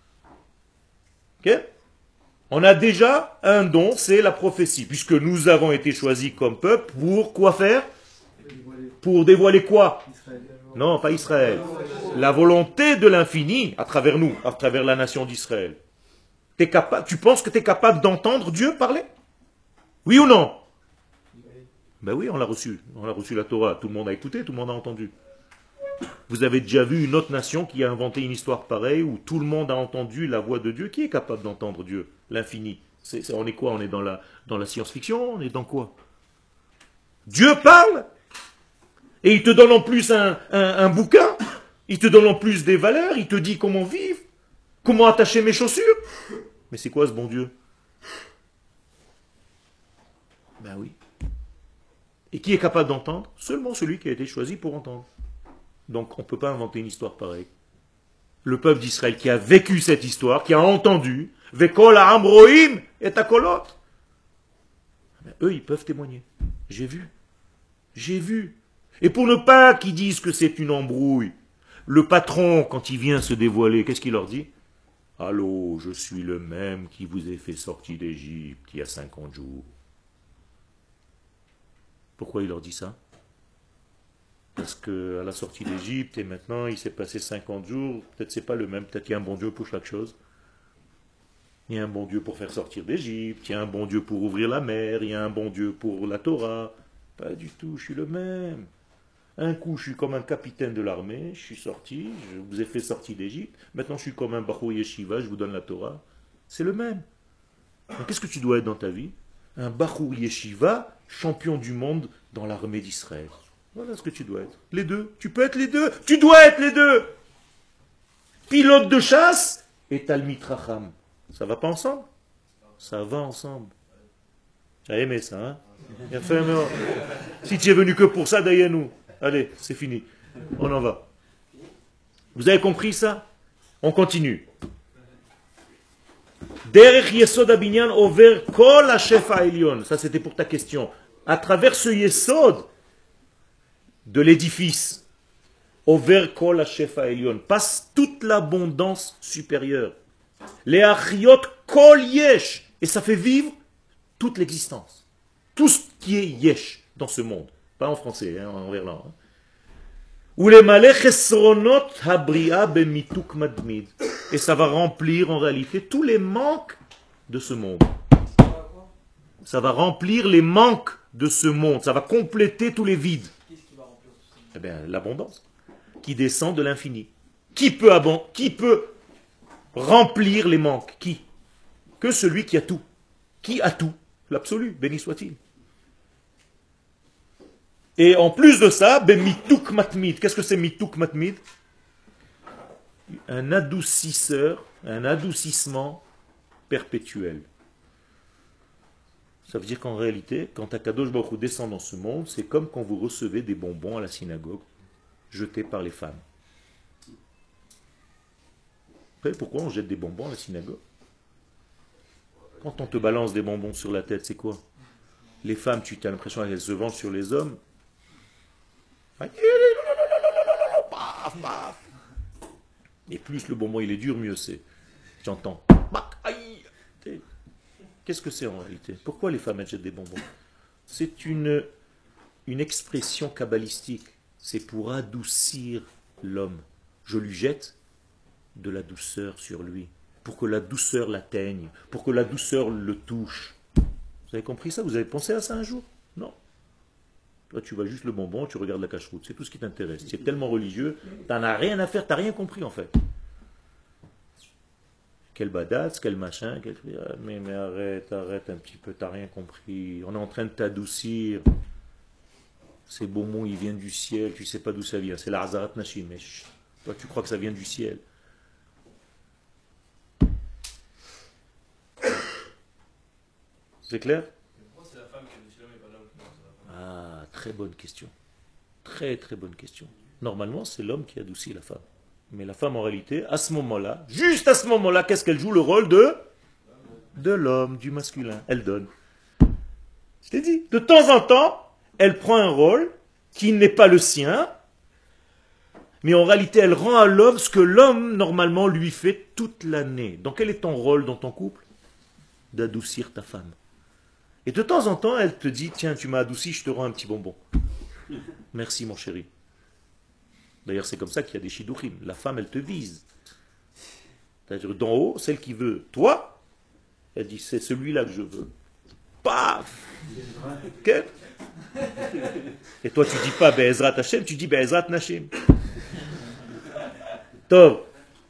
Ok? On a déjà un don, c'est la prophétie, puisque nous avons été choisis comme peuple pour quoi faire? Pour dévoiler quoi?
Israël.
Non, pas Israël. La volonté de l'infini à travers nous, à travers la nation d'Israël. Tu penses que tu es capable d'entendre Dieu parler? Oui ou non? Ben oui, on l'a reçu. On a reçu la Torah. Tout le monde a écouté, tout le monde a entendu. Vous avez déjà vu une autre nation qui a inventé une histoire pareille où tout le monde a entendu la voix de Dieu? Qui est capable d'entendre Dieu? L'infini. On est quoi? On est dans la science-fiction? On est dans quoi? Dieu parle et il te donne en plus un bouquin. Il te donne en plus des valeurs. Il te dit comment vivre, comment attacher mes chaussures. Mais c'est quoi ce bon Dieu? Ben oui. Et qui est capable d'entendre? Seulement celui qui a été choisi pour entendre. Donc on ne peut pas inventer une histoire pareille. Le peuple d'Israël qui a vécu cette histoire, qui a entendu, Vekol Amroim et Takolot. Eux, ils peuvent témoigner. J'ai vu. J'ai vu. Et pour ne pas qu'ils disent que c'est une embrouille, le patron, quand il vient se dévoiler, qu'est-ce qu'il leur dit? Allô, je suis le même qui vous ai fait sortir d'Égypte il y a 50 jours. Pourquoi il leur dit ça? Parce qu'à la sortie d'Égypte, et maintenant, il s'est passé 50 jours, peut-être c'est pas le même, peut-être qu'il y a un bon Dieu pour chaque chose. Il y a un bon Dieu pour faire sortir d'Égypte, il y a un bon Dieu pour ouvrir la mer, il y a un bon Dieu pour la Torah. Pas du tout, je suis le même. Un coup, je suis comme un capitaine de l'armée, je suis sorti, je vous ai fait sortir d'Égypte. Maintenant, je suis comme un Bachou Yeshiva, je vous donne la Torah. C'est le même. Donc, qu'est-ce que tu dois être dans ta vie? Un Bachou Yeshiva, champion du monde dans l'armée d'Israël. Voilà ce que tu dois être. Les deux. Tu peux être les deux. Tu dois être les deux. Pilote de chasse et Talmid Racham. Ça va pas ensemble? Ça va ensemble. Tu as aimé ça, hein? Bien fait, mais si tu es venu que pour ça, Dayanou. Allez, c'est fini. On en va. Vous avez compris ça? On continue. Derech Yesod Abinyan over kol ha-shefa elyon. Ça, c'était pour ta question. À travers ce Yesod de l'édifice, over kol ha-shefa elyon, passe toute l'abondance supérieure. Les achiot kol yesh. Et ça fait vivre toute l'existence. Tout ce qui est yesh dans ce monde. Pas en français, hein, en verlan. Ou les malais chesronot habria bemituk madmid. Et ça va remplir en réalité tous les manques de ce monde. Ça va remplir les manques de ce monde. Ça va compléter tous les vides.
Qu'est-ce qui va remplir tout ça?
Eh bien, l'abondance qui descend de l'infini. Qui peut remplir les manques? Qui? Que celui qui a tout. Qui a tout? L'absolu, béni soit-il. Et en plus de ça, ben mituk matmid. Qu'est-ce que c'est mituk matmid? Un adoucisseur, un adoucissement perpétuel. Ça veut dire qu'en réalité, quand Akadosh Baruch Hu descend dans ce monde, c'est comme quand vous recevez des bonbons à la synagogue, jetés par les femmes. Vous savez pourquoi on jette des bonbons à la synagogue? Quand on te balance des bonbons sur la tête, c'est quoi? Les femmes, tu as l'impression qu'elles se vengent sur les hommes. Paf, paf. Et plus le bonbon il est dur, mieux c'est. J'entends. Aïe. Qu'est-ce que c'est en réalité? Pourquoi les femmes elles jettent des bonbons? C'est une expression kabbalistique. C'est pour adoucir l'homme. Je lui jette de la douceur sur lui. Pour que la douceur l'atteigne. Pour que la douceur le touche. Vous avez compris ça? Vous avez pensé à ça un jour? Non. Toi, tu vois juste le bonbon, tu regardes la cache-route. C'est tout ce qui t'intéresse. Tu es tellement religieux, tu n'en as rien à faire, tu n'as rien compris en fait. Quel badass, quel machin, quel... Ah, mais arrête un petit peu, tu n'as rien compris. On est en train de t'adoucir. Ces bonbons, ils viennent du ciel, tu ne sais pas d'où ça vient. C'est la Hazarat Nashim. Mais toi, tu crois que ça vient du ciel. C'est clair?
Pourquoi c'est la femme qui a décidé l'homme et pas l'homme qui a décidé la femme?
Ah, très bonne question. Très très bonne question. Normalement, c'est l'homme qui adoucit la femme. Mais la femme, en réalité, à ce moment-là, juste à ce moment-là, qu'est-ce qu'elle joue? Le rôle de l'homme, du masculin. Elle donne. Je t'ai dit, de temps en temps, elle prend un rôle qui n'est pas le sien, mais en réalité, elle rend à l'homme ce que l'homme, normalement, lui fait toute l'année. Donc, quel est ton rôle dans ton couple? D'adoucir ta femme. Et de temps en temps, elle te dit, tiens, tu m'as adouci, je te rends un petit bonbon. Merci, mon chéri. D'ailleurs, c'est comme ça qu'il y a des shidduchim. La femme, elle te vise. C'est-à-dire, d'en haut, celle qui veut toi, elle dit, c'est celui-là que je veux. Paf! Okay. Et toi, tu dis pas Be'ezrat Hashem, tu dis Be'ezrat Nashim. Tov.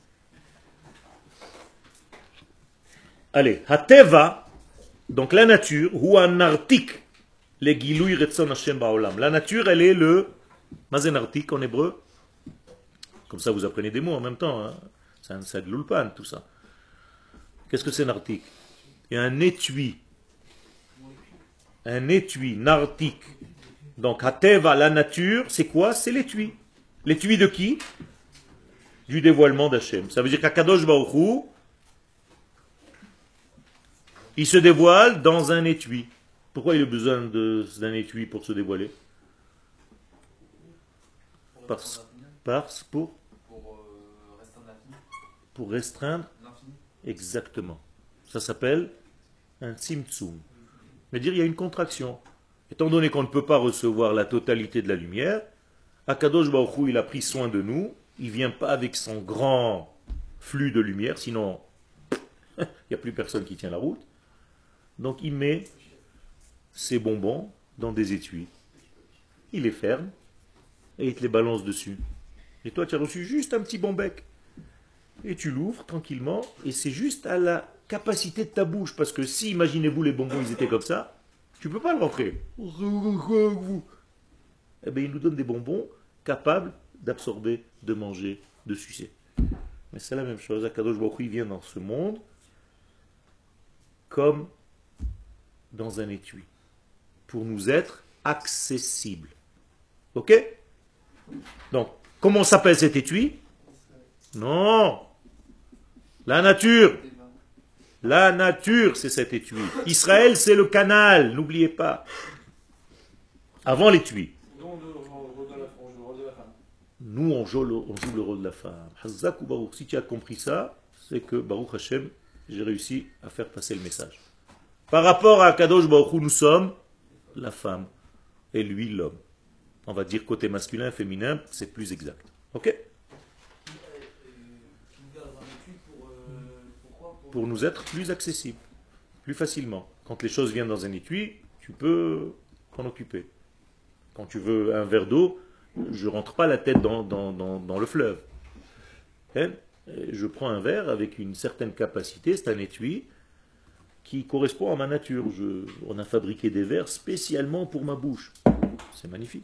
Allez, Hateva, donc la nature, ou un artik, les Gilouy Retson Hashem Ba'olam. La nature, elle est le Mazen artik en hébreu. Comme ça, vous apprenez des mots en même temps. Hein. C'est de l'ulpan, tout ça. Qu'est-ce que c'est un artik? Il y a un étui. Un étui, nartik. Donc, Hateva, la nature, c'est quoi? C'est l'étui. L'étui de qui? Du dévoilement d'Hachem. Ça veut dire qu'Akadosh Baruch Hu, il se dévoile dans un étui. Pourquoi il a besoin d'un étui pour se dévoiler? Pour restreindre l'infini. Exactement. Ça s'appelle un tzimtzum. C'est-à-dire il y a une contraction. Étant donné qu'on ne peut pas recevoir la totalité de la lumière, Akadosh Baruch Hu, il a pris soin de nous. Il ne vient pas avec son grand flux de lumière, sinon il n'y a plus personne qui tient la route. Donc il met ses bonbons dans des étuis. Il les ferme et il te les balance dessus. Et toi, tu as reçu juste un petit bon bec. Et tu l'ouvres tranquillement et c'est juste à la capacité de ta bouche. Parce que si, imaginez-vous, les bonbons, ils étaient comme ça, tu ne peux pas le rentrer. Eh bien, il nous donne des bonbons capables d'absorber, de manger, de sucer. Mais c'est la même chose. Akadosh Baruch Hu, il vient dans ce monde comme dans un étui, pour nous être accessibles. Ok? Donc, comment s'appelle cet étui? Non! La nature! La nature, c'est cet étui. Israël, c'est le canal, n'oubliez pas. Avant l'étui. Nous, on joue le rôle de la femme. Hazak ou Baruch. Si tu as compris ça, c'est que Baruch Hashem, j'ai réussi à faire passer le message. Par rapport à Kadosh Baruch Hu, nous sommes la femme et lui l'homme. On va dire côté masculin, féminin, c'est plus exact. Ok? Pour nous être plus accessibles, plus facilement. Quand les choses viennent dans un étui, tu peux t'en occuper. Quand tu veux un verre d'eau, je ne rentre pas la tête dans le fleuve. Je prends un verre avec une certaine capacité, c'est un étui qui correspond à ma nature. On a fabriqué des verres spécialement pour ma bouche. C'est magnifique.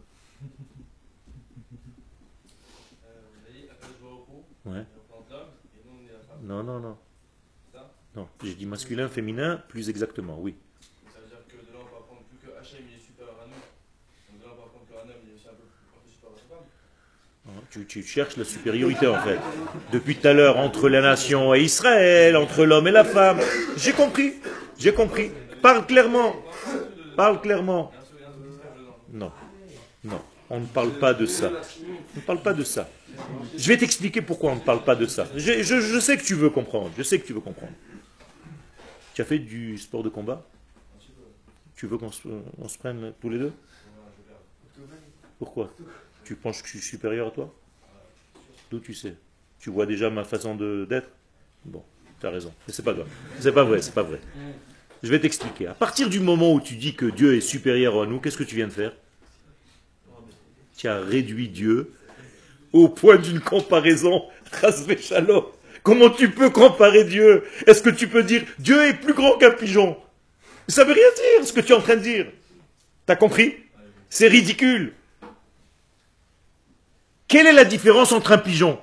Ouais. Non, non, non. Non, j'ai dit masculin, féminin, plus exactement, oui.
Ça veut dire que de là on va apprendre plus que Hachem il est supérieur à nous. Donc de là on va apprendre qu'un homme il est aussi un peu supérieur à sa femme.
Tu cherches la supériorité en fait. Depuis tout à l'heure, entre la nation et Israël, entre l'homme et la femme. J'ai compris. J'ai compris. Parle clairement. Parle clairement. Non. Non. On ne parle pas de ça. On ne parle pas de ça. Je vais t'expliquer pourquoi on ne parle pas de ça. Je sais que tu veux comprendre. Je sais que tu veux comprendre. Tu as fait du sport de combat? Tu veux qu'on se prenne tous les deux? Pourquoi? Tu penses que je suis supérieur à toi? D'où tu sais? Tu vois déjà ma façon d'être? Bon, tu as raison. Mais c'est pas grave. C'est pas vrai, c'est pas vrai. Je vais t'expliquer. À partir du moment où tu dis que Dieu est supérieur à nous, qu'est-ce que tu viens de faire? Tu as réduit Dieu au point d'une comparaison. Chasvé shalom. Comment tu peux comparer Dieu? Est-ce que tu peux dire Dieu est plus grand qu'un pigeon? Ça veut rien dire ce que tu es en train de dire. T'as compris? C'est ridicule. Quelle est la différence entre un pigeon?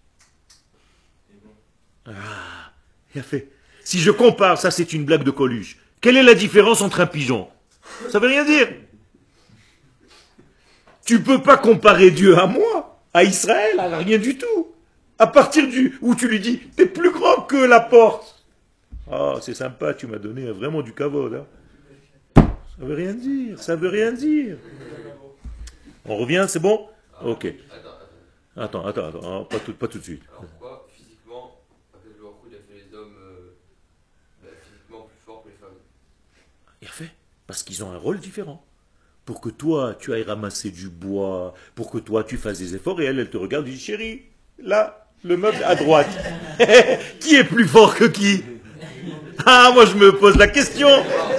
Ah, il a fait. Si je compare, ça c'est une blague de Coluche. Quelle est la différence entre un pigeon? Ça veut rien dire. Tu peux pas comparer Dieu à moi, à Israël, à rien du tout. À partir où tu lui dis, t'es plus grand que la porte. Ah, c'est sympa, tu m'as donné vraiment du kavod. Hein. Ça veut rien dire, ça veut rien dire. On revient, c'est bon? Ok. Attends, pas tout de suite.
Alors pourquoi, physiquement, Akadosh Baruch Hu, il a fait les hommes physiquement plus forts que les femmes?
Il a fait, parce qu'ils ont un rôle différent. Pour que toi, tu ailles ramasser du bois, pour que toi, tu fasses des efforts, et elle te regarde et dit, chérie, là, le meuble à droite. Qui est plus fort que qui? Ah, moi je me pose la question.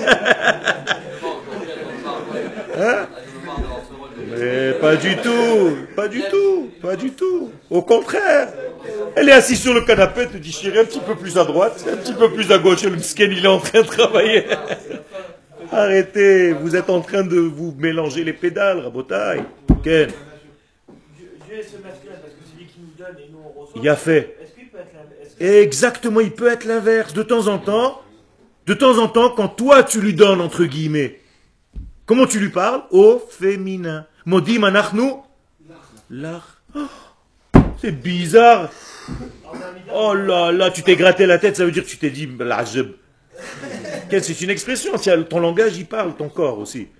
Hein? Mais pas du tout, pas du tout, pas du tout. Au contraire. Elle est assise sur le canapé, elle te dit chérie, un petit peu plus à droite, un petit peu plus à gauche, le msken il est en train de travailler. Arrêtez, vous êtes en train de vous mélanger les pédales, Rabotai. Ken.
Dieu est ce masculin parce que c'est lui qui nous donne et nous on reçoit.
Il a fait.
Est-ce qu'il peut être l'inverse?
Exactement, il peut être l'inverse. De temps en temps, quand toi tu lui donnes, entre guillemets, comment tu lui parles? Au féminin. Modim anachnu l'ach. C'est bizarre. Oh là là, tu t'es gratté la tête, ça veut dire que tu t'es dit l'ajeb. C'est une expression, ton langage y parle, ton corps aussi.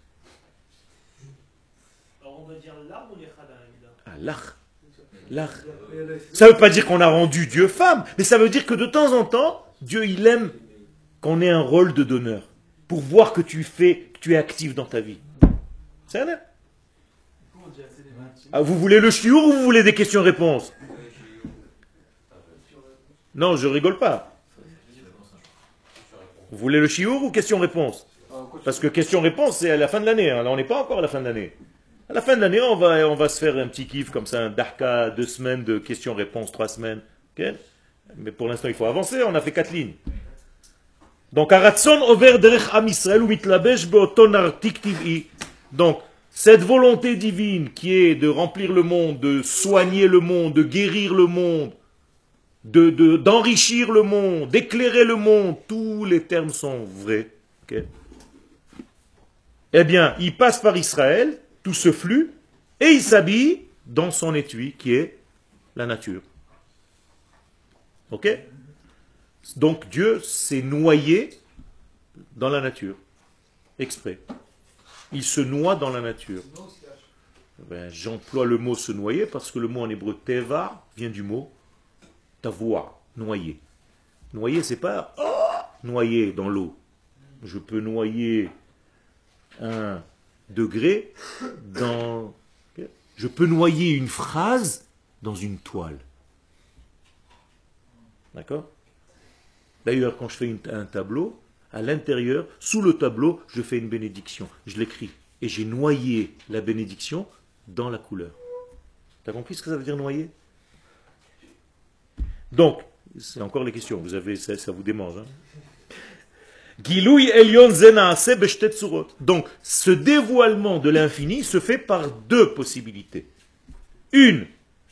Alors on doit dire l'arbre ou les chadins?
Ah, l'ach. L'ach. Ça ne veut pas dire qu'on a rendu Dieu femme, mais ça veut dire que de temps en temps, Dieu il aime qu'on ait un rôle de donneur, pour voir que tu es actif dans ta vie. C'est un. Ah, vous voulez le chiour ou vous voulez des questions-réponses? Non, je rigole pas. Vous voulez le chiour ou question-réponse? Parce que question-réponse, c'est à la fin de l'année. Hein. Là, on n'est pas encore à la fin de l'année. À la fin de l'année, on va se faire un petit kiff comme ça, un darka, 2 semaines de questions-réponses, 3 semaines. Okay? Mais pour l'instant, il faut avancer. On a fait 4 lignes. Donc, Aratson over derech am Israël ou mitlabesh beoton artik tiv'i. Donc, cette volonté divine qui est de remplir le monde, de soigner le monde, de guérir le monde, d'enrichir le monde, d'éclairer le monde, tous les termes sont vrais. Okay? Eh bien, il passe par Israël, tout ce flux, et il s'habille dans son étui qui est la nature. Ok? Donc Dieu s'est noyé dans la nature, exprès. Il se noie dans la nature. Ben, j'emploie le mot se noyer parce que le mot en hébreu teva vient du mot tavoua, noyer. Noyer, c'est pas noyer dans l'eau. Je peux noyer 1 degré dans... Je peux noyer une phrase dans une toile. D'accord? D'ailleurs, quand je fais un tableau, à l'intérieur, sous le tableau, je fais une bénédiction. Je l'écris. Et j'ai noyé la bénédiction dans la couleur. Tu as compris ce que ça veut dire noyer? Donc, c'est encore les questions. Vous avez, ça vous démange. Hein? Donc, ce dévoilement de l'infini se fait par 2 possibilités. Une,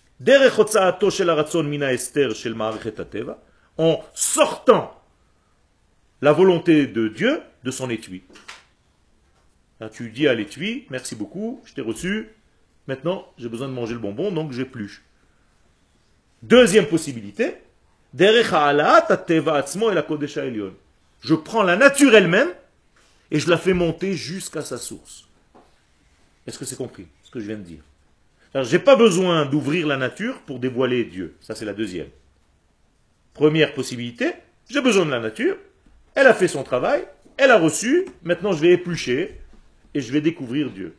en sortant la volonté de Dieu de son étui. Là, tu dis à l'étui, merci beaucoup, je t'ai reçu, Maintenant, j'ai besoin de manger le bonbon, donc j'épluche. Deuxième possibilité, je prends la nature elle-même et je la fais monter jusqu'à sa source. Est-ce que c'est compris ce que je viens de dire? Alors, je n'ai pas besoin d'ouvrir la nature pour dévoiler Dieu. Ça, c'est la deuxième. Première possibilité, j'ai besoin de la nature. Elle a fait son travail, elle a reçu. Maintenant, je vais éplucher et je vais découvrir Dieu.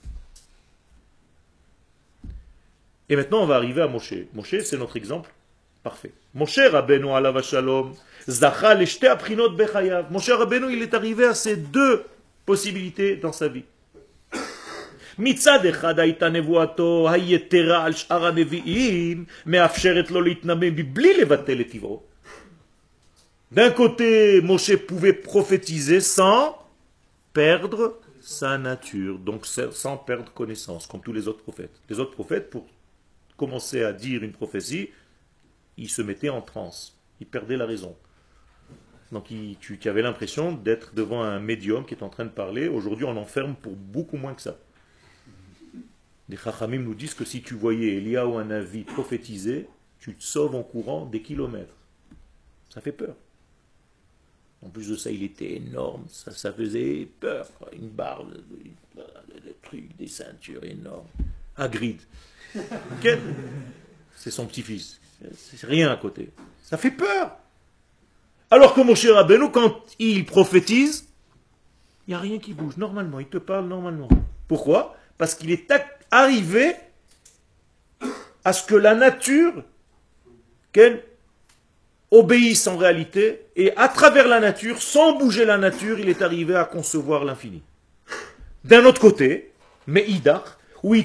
Et maintenant, on va arriver à Moshe. Moshe, c'est notre exemple parfait. Moshe Rabbeinu alav shalom, zacha leshte aprinot bechayav. Moshe Rabbeinu, il est arrivé à ces deux possibilités dans sa vie. מצד אחד הייתה נבואתו היתרה על שאר הנביאים מאפשרת לו להתנבא מבלי לבטל את טבעו. D'un côté, Moshe pouvait prophétiser sans perdre sa nature, donc sans perdre connaissance, comme tous les autres prophètes. Les autres prophètes, pour commencer à dire une prophétie, ils se mettaient en transe, ils perdaient la raison. Donc tu avais l'impression d'être devant un médium qui est en train de parler. Aujourd'hui, on l'enferme pour beaucoup moins que ça. Les Chachamim nous disent que si tu voyais Elia ou un Navi prophétiser, tu te sauves en courant des kilomètres. Ça fait peur. En plus de ça, il était énorme, ça faisait peur. Une barbe, des trucs, des ceintures énormes. Hagrid. C'est son petit-fils. C'est rien à côté. Ça fait peur. Alors que Moshe Rabbeinu, quand il prophétise, il n'y a rien qui bouge. Normalement, il te parle normalement. Pourquoi? Parce qu'il est arrivé à ce que la nature qu'elle obéisse en réalité, et à travers la nature, sans bouger la nature, il est arrivé à concevoir l'infini. D'un autre côté, Meidach, où il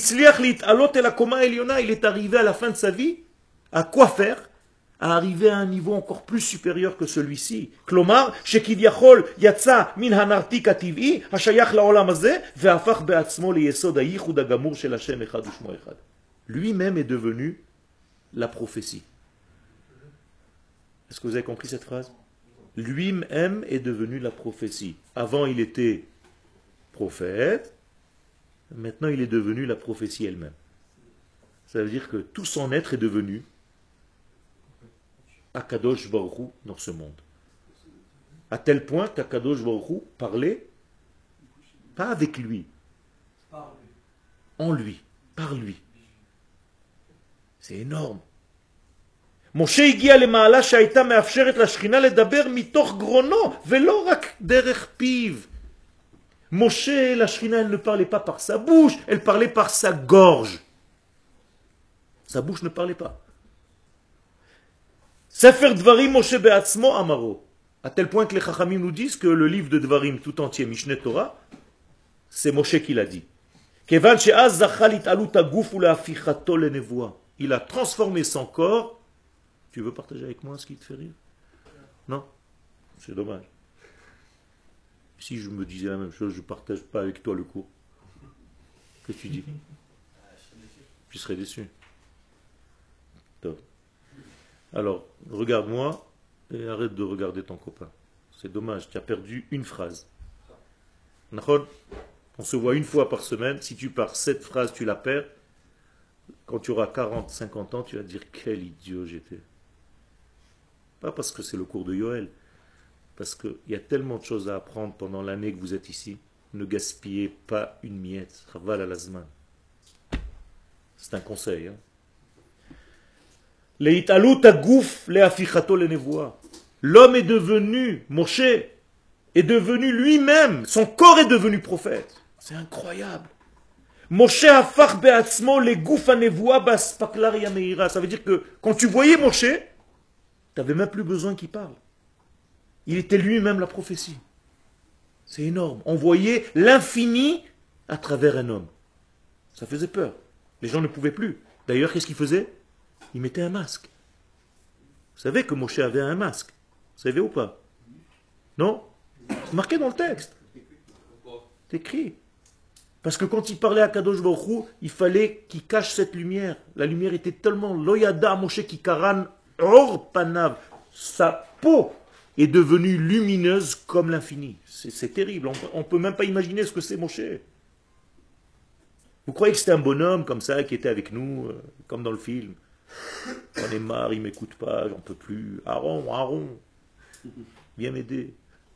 est arrivé à la fin de sa vie, à quoi faire? À arriver à un niveau encore plus supérieur que celui-ci. Klomar, shekidyachol yatsa min hanartik ativ'i, hashayach laolam hazeh, ve'afach be'atzmo leyesod hayichud hagamur shel Hashem echad u'shmo echad. Lui-même est devenu la prophétie. Est-ce que vous avez compris cette phrase? Lui-même est devenu la prophétie. Avant, il était prophète. Maintenant, il est devenu la prophétie elle-même. Ça veut dire que tout son être est devenu Akadosh Baruch Hu dans ce monde. À tel point qu'Akadosh Baruch Hu parlait, pas avec lui, en lui, par lui. C'est énorme. Moshe הגיע למעלה שהייתה מאפשרת לשכינה לדבר מתוך גרונו, ולא רק דרך פיו. Moshe, la Shrina, elle ne parlait pas par sa bouche, elle parlait par sa gorge. Sa bouche ne parlait pas. Sefer Dvarim Moshe be'atzmo amaro. À tel point que les Chachamim nous disent que le livre de Dvarim tout entier, Mishneh Torah, c'est Moshe qui l'a dit. Kevan she'az zachal it'alut haguf u'le'afichato lenevoa. Il a transformé son corps. Tu veux partager avec moi ce qui te fait rire? Non? C'est dommage. Si je me disais la même chose, je ne partage pas avec toi le cours. Qu'est-ce que tu dis? Tu serais déçu. Top. Alors, regarde-moi et arrête de regarder ton copain. C'est dommage, tu as perdu une phrase. On se voit une fois par semaine. Si tu pars cette phrase, tu la perds. Quand tu auras 40, 50 ans, tu vas te dire quel idiot j'étais. Pas parce que c'est le cours de Yoël. Parce qu'il y a tellement de choses à apprendre pendant l'année que vous êtes ici. Ne gaspillez pas une miette. Chaval al-azman. C'est un conseil. Hein? L'homme est devenu, Moshe, est devenu lui-même, son corps est devenu prophète. C'est incroyable. Moshe hafach be'atzmo le guf hanevoa baspaklar yameira. Ça veut dire que quand tu voyais Moshe, tu n'avais même plus besoin qu'il parle. Il était lui-même la prophétie. C'est énorme. On voyait l'infini à travers un homme. Ça faisait peur. Les gens ne pouvaient plus. D'ailleurs, qu'est-ce qu'il faisait? Il mettait un masque. Vous savez que Moshe avait un masque. Vous savez ou pas? Non? C'est marqué dans le texte. C'est écrit. Parce que quand il parlait à Kadosh Baruch Hu, il fallait qu'il cache cette lumière. La lumière était tellement loyada Moshe kikaran or panav. Sa peau est devenue lumineuse comme l'infini. C'est terrible. On ne peut même pas imaginer ce que c'est Moshe. Vous croyez que c'était un bonhomme comme ça qui était avec nous, comme dans le film? J'en ai marre, il m'écoute pas, j'en peux plus. Aaron, Aaron, viens m'aider.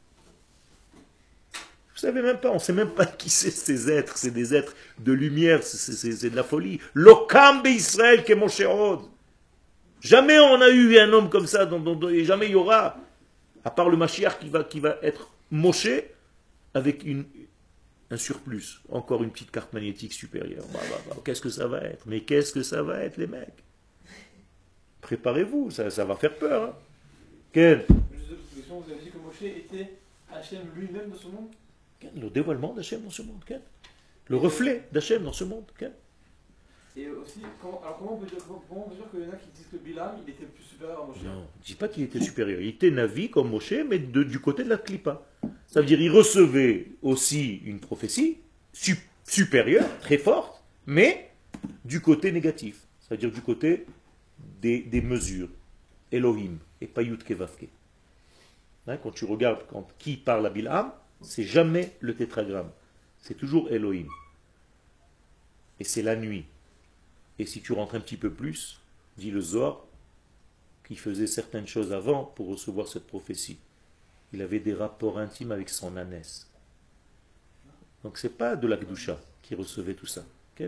Vous savez même pas, on sait même pas qui c'est ces êtres. C'est des êtres de lumière, c'est de la folie. L'Okam Israël qui est mon Shérod. Jamais on a eu un homme comme ça, et jamais il y aura, à part le Mashiach qui va être Moshe avec un surplus, encore une petite carte magnétique supérieure. Qu'est-ce que ça va être? Mais qu'est-ce que ça va être, les mecs? Préparez-vous, ça va faire peur. Hein. Quel?
Vous avez dit que Moshe était Hachem lui-même dans ce monde?
Le dévoilement d'Hachem dans ce monde. Quel? Le reflet d'Hachem dans ce monde. Quel?
Et aussi, comment on peut dire qu'il y en a qui disent que Bilam, il était plus supérieur à Moshe?
Non, je ne dis pas qu'il était supérieur. Il était Navi comme Moshe, mais du côté de la Klippa. Ça veut dire qu'il recevait aussi une prophétie supérieure, très forte, mais du côté négatif. C'est-à-dire du côté des mesures. Elohim et pas Yud Kevavke. Hein, quand tu regardes qui parle à Bilham, c'est jamais le tétragramme. C'est toujours Elohim. Et c'est la nuit. Et si tu rentres un petit peu plus, dit le Zohar, qui faisait certaines choses avant pour recevoir cette prophétie. Il avait des rapports intimes avec son ânesse. Donc c'est pas de la Kedusha qui recevait tout ça. Je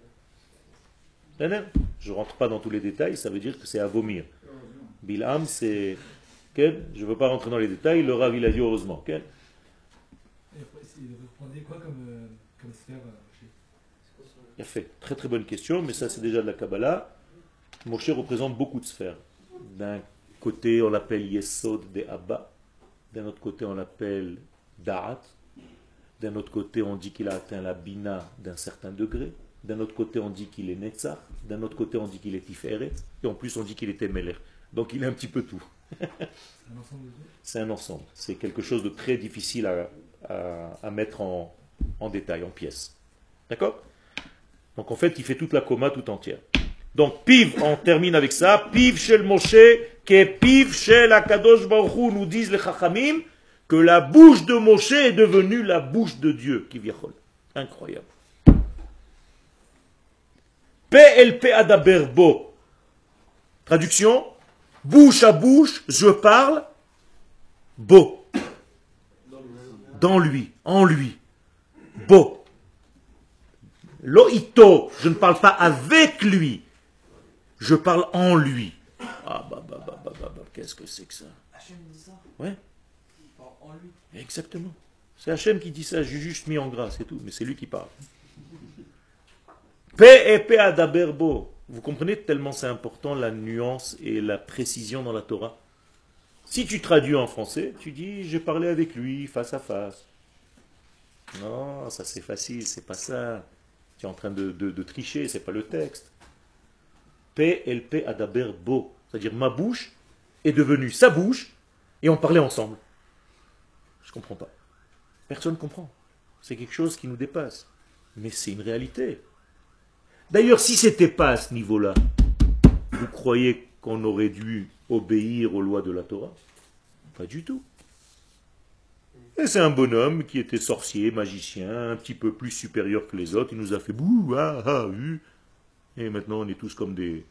ne rentre pas dans tous les détails, ça veut dire que c'est à vomir. Bilham, c'est... Je ne veux pas rentrer dans les détails, le Rav il a dit heureusement.
Il reprenait quoi comme sphère
Il a fait. Très très bonne question, mais ça c'est déjà de la Kabbalah. Moshe représente beaucoup de sphères. D'un côté on l'appelle Yesod de Abba, d'un autre côté on l'appelle Da'at, d'un autre côté on dit qu'il a atteint la Bina d'un certain degré, d'un autre côté on dit qu'il est Netzach, d'un autre côté on dit qu'il est Tiferet, et en plus on dit qu'il était Meler. Donc il est un petit peu tout. C'est un ensemble. C'est quelque chose de très difficile à mettre en détail, en pièces. D'accord? Donc en fait, il fait toute la coma tout entière. Donc Piv, on termine avec ça. Piv shel Moshe, que Piv shel Akadosh Baruch Hu, nous disent les Chachamim, que la bouche de Moshe est devenue la bouche de Dieu, qui viachol. Incroyable. PLP adaberbo. Traduction, bouche à bouche, je parle, beau. Dans lui, en lui. Beau. Loïto, je ne parle pas avec lui, je parle en lui. Ah qu'est-ce que c'est que ça?
Hachem dit ça?
Ouais.
Il parle en lui.
Exactement. C'est Hachem qui dit ça, j'ai juste mis en gras, c'est tout, mais c'est lui qui parle. P adaberbo. Vous comprenez tellement c'est important la nuance et la précision dans la Torah. Si tu traduis en français, tu dis j'ai parlé avec lui face à face. Non, ça c'est facile, c'est pas ça. Tu es en train de tricher, c'est pas le texte. PLP adaberbo, c'est-à-dire ma bouche est devenue sa bouche et on parlait ensemble. Je comprends pas. Personne ne comprend. C'est quelque chose qui nous dépasse. Mais c'est une réalité. D'ailleurs, si ce n'était pas à ce niveau-là, vous croyez qu'on aurait dû obéir aux lois de la Torah? Pas du tout. Et c'est un bonhomme qui était sorcier, magicien, un petit peu plus supérieur que les autres. Il nous a fait bouh, ah, ah, et maintenant on est tous comme des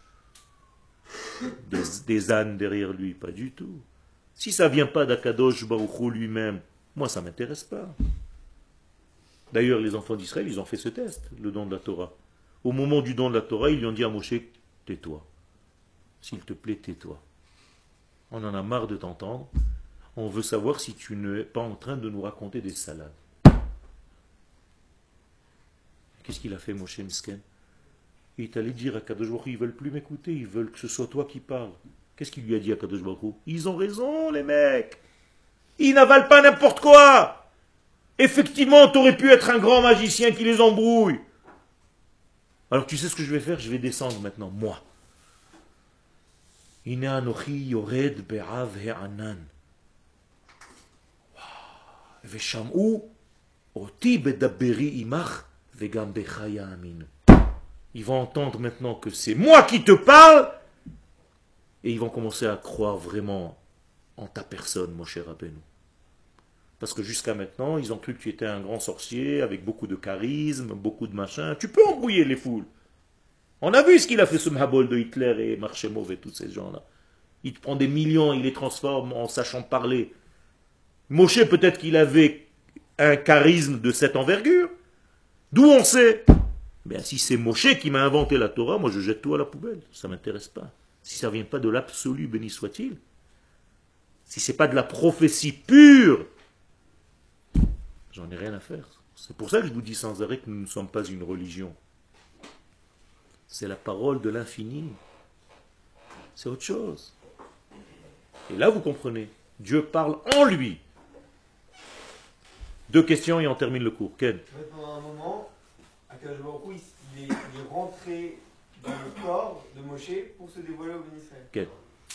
ânes derrière lui. Pas du tout. Si ça ne vient pas d'Akadosh Baruch Hu lui-même, moi ça ne m'intéresse pas. D'ailleurs, les enfants d'Israël, ils ont fait ce test, le don de la Torah. Au moment du don de la Torah, ils lui ont dit à Moshe, tais-toi. S'il te plaît, tais-toi. On en a marre de t'entendre. On veut savoir si tu n'es pas en train de nous raconter des salades. Qu'est-ce qu'il a fait, Moshe Misken? Il est allé dire à Kadosh Baruch Hu, ils ne veulent plus m'écouter, ils veulent que ce soit toi qui parles. Qu'est-ce qu'il lui a dit à Kadosh Baruch Hu? Ils ont raison, les mecs. Ils n'avalent pas n'importe quoi. Effectivement, tu aurais pu être un grand magicien qui les embrouille. Alors tu sais ce que je vais faire? Je vais descendre maintenant, moi. Ine anochi yored be'av he'anan. Vesham'u oti bedaberi imach vegam bechaya aminu. Ils vont entendre maintenant que c'est moi qui te parle et ils vont commencer à croire vraiment en ta personne, mon cher Rabbeinu. Parce que jusqu'à maintenant, ils ont cru que tu étais un grand sorcier avec beaucoup de charisme, beaucoup de machin. Tu peux embrouiller les foules. On a vu ce qu'il a fait ce Mhabol de Hitler et Marchemov et tous ces gens-là. Il te prend des millions, il les transforme en sachant parler. Moshe, peut-être qu'il avait un charisme de cette envergure. D'où on sait? Ben, si c'est Moshe qui m'a inventé la Torah, moi je jette tout à la poubelle. Ça ne m'intéresse pas. Si ça ne vient pas de l'absolu, béni soit-il. Si ce n'est pas de la prophétie pure, j'en ai rien à faire. C'est pour ça que je vous dis sans arrêt que nous ne sommes pas une religion. C'est la parole de l'infini. C'est autre chose. Et là, vous comprenez. Dieu parle en lui. 2 questions et on termine le cours. Ken.
Pendant un moment, Akadosh Baruch Hu, il est rentré dans le corps de Moshe pour se dévoiler au béni Israël.
Ken.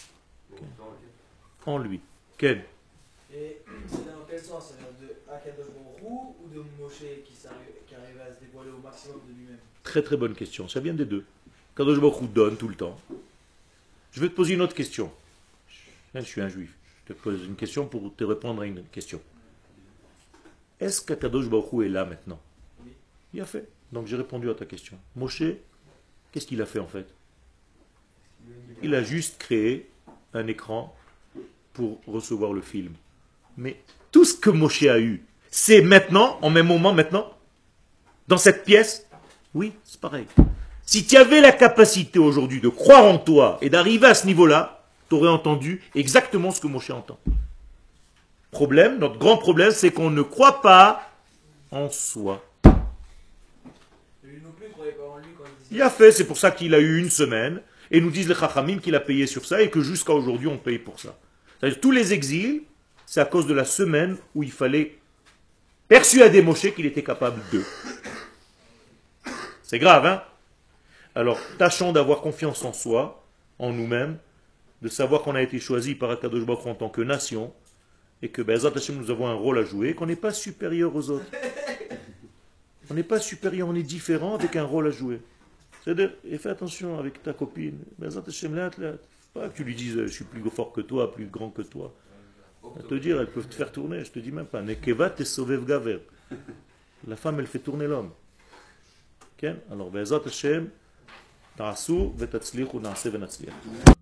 En lui. Ken.
Et c'est dans quel sens? Ça vient de Akadosh Baruch Hu ou de Moshe qui arrive à se dévoiler au maximum de lui-même?
Très très bonne question. Ça vient des deux. Kadosh Baruch Hu donne tout le temps. Je vais te poser une autre question. Je suis un juif. Je te pose une question pour te répondre à une question. Est-ce qu'Akadosh Baruch Hu est là maintenant?
Oui.
Il a fait. Donc j'ai répondu à ta question. Moshe, qu'est-ce qu'il a fait en fait? Il a juste créé un écran pour recevoir le film. Mais tout ce que Moshe a eu, c'est maintenant, en même moment maintenant, dans cette pièce? Oui, c'est pareil. Si tu avais la capacité aujourd'hui de croire en toi et d'arriver à ce niveau-là, tu aurais entendu exactement ce que Moshe entend. Problème, notre grand problème, c'est qu'on ne croit pas en soi.
Lui non plus ne croyait pas en lui quand il disait.
Il a fait, c'est pour ça qu'il a eu une semaine, et nous disent les Chachamim qu'il a payé sur ça, et que jusqu'à aujourd'hui on paye pour ça. C'est-à-dire tous les exils, c'est à cause de la semaine où il fallait persuader Moshe qu'il était capable d'eux. C'est grave, hein? Alors, tâchons d'avoir confiance en soi, en nous-mêmes, de savoir qu'on a été choisi par Akadosh Baruch Hu en tant que nation, et que Be'ezrat Hashem, nous avons un rôle à jouer, qu'on n'est pas supérieur aux autres. On n'est pas supérieur, on est différent avec un rôle à jouer. C'est-à-dire, et fais attention avec ta copine, Be'ezrat Hashem, là, pas que tu lui dises je suis plus fort que toi, plus grand que toi. À te dire, elles peuvent te faire tourner, je te dis même pas. Nekeva te sovev gaver. La femme, elle fait tourner l'homme. Alors, Be'ezrat Hashem, ta'asu v'tatzlichu na'aseh v'natzliach.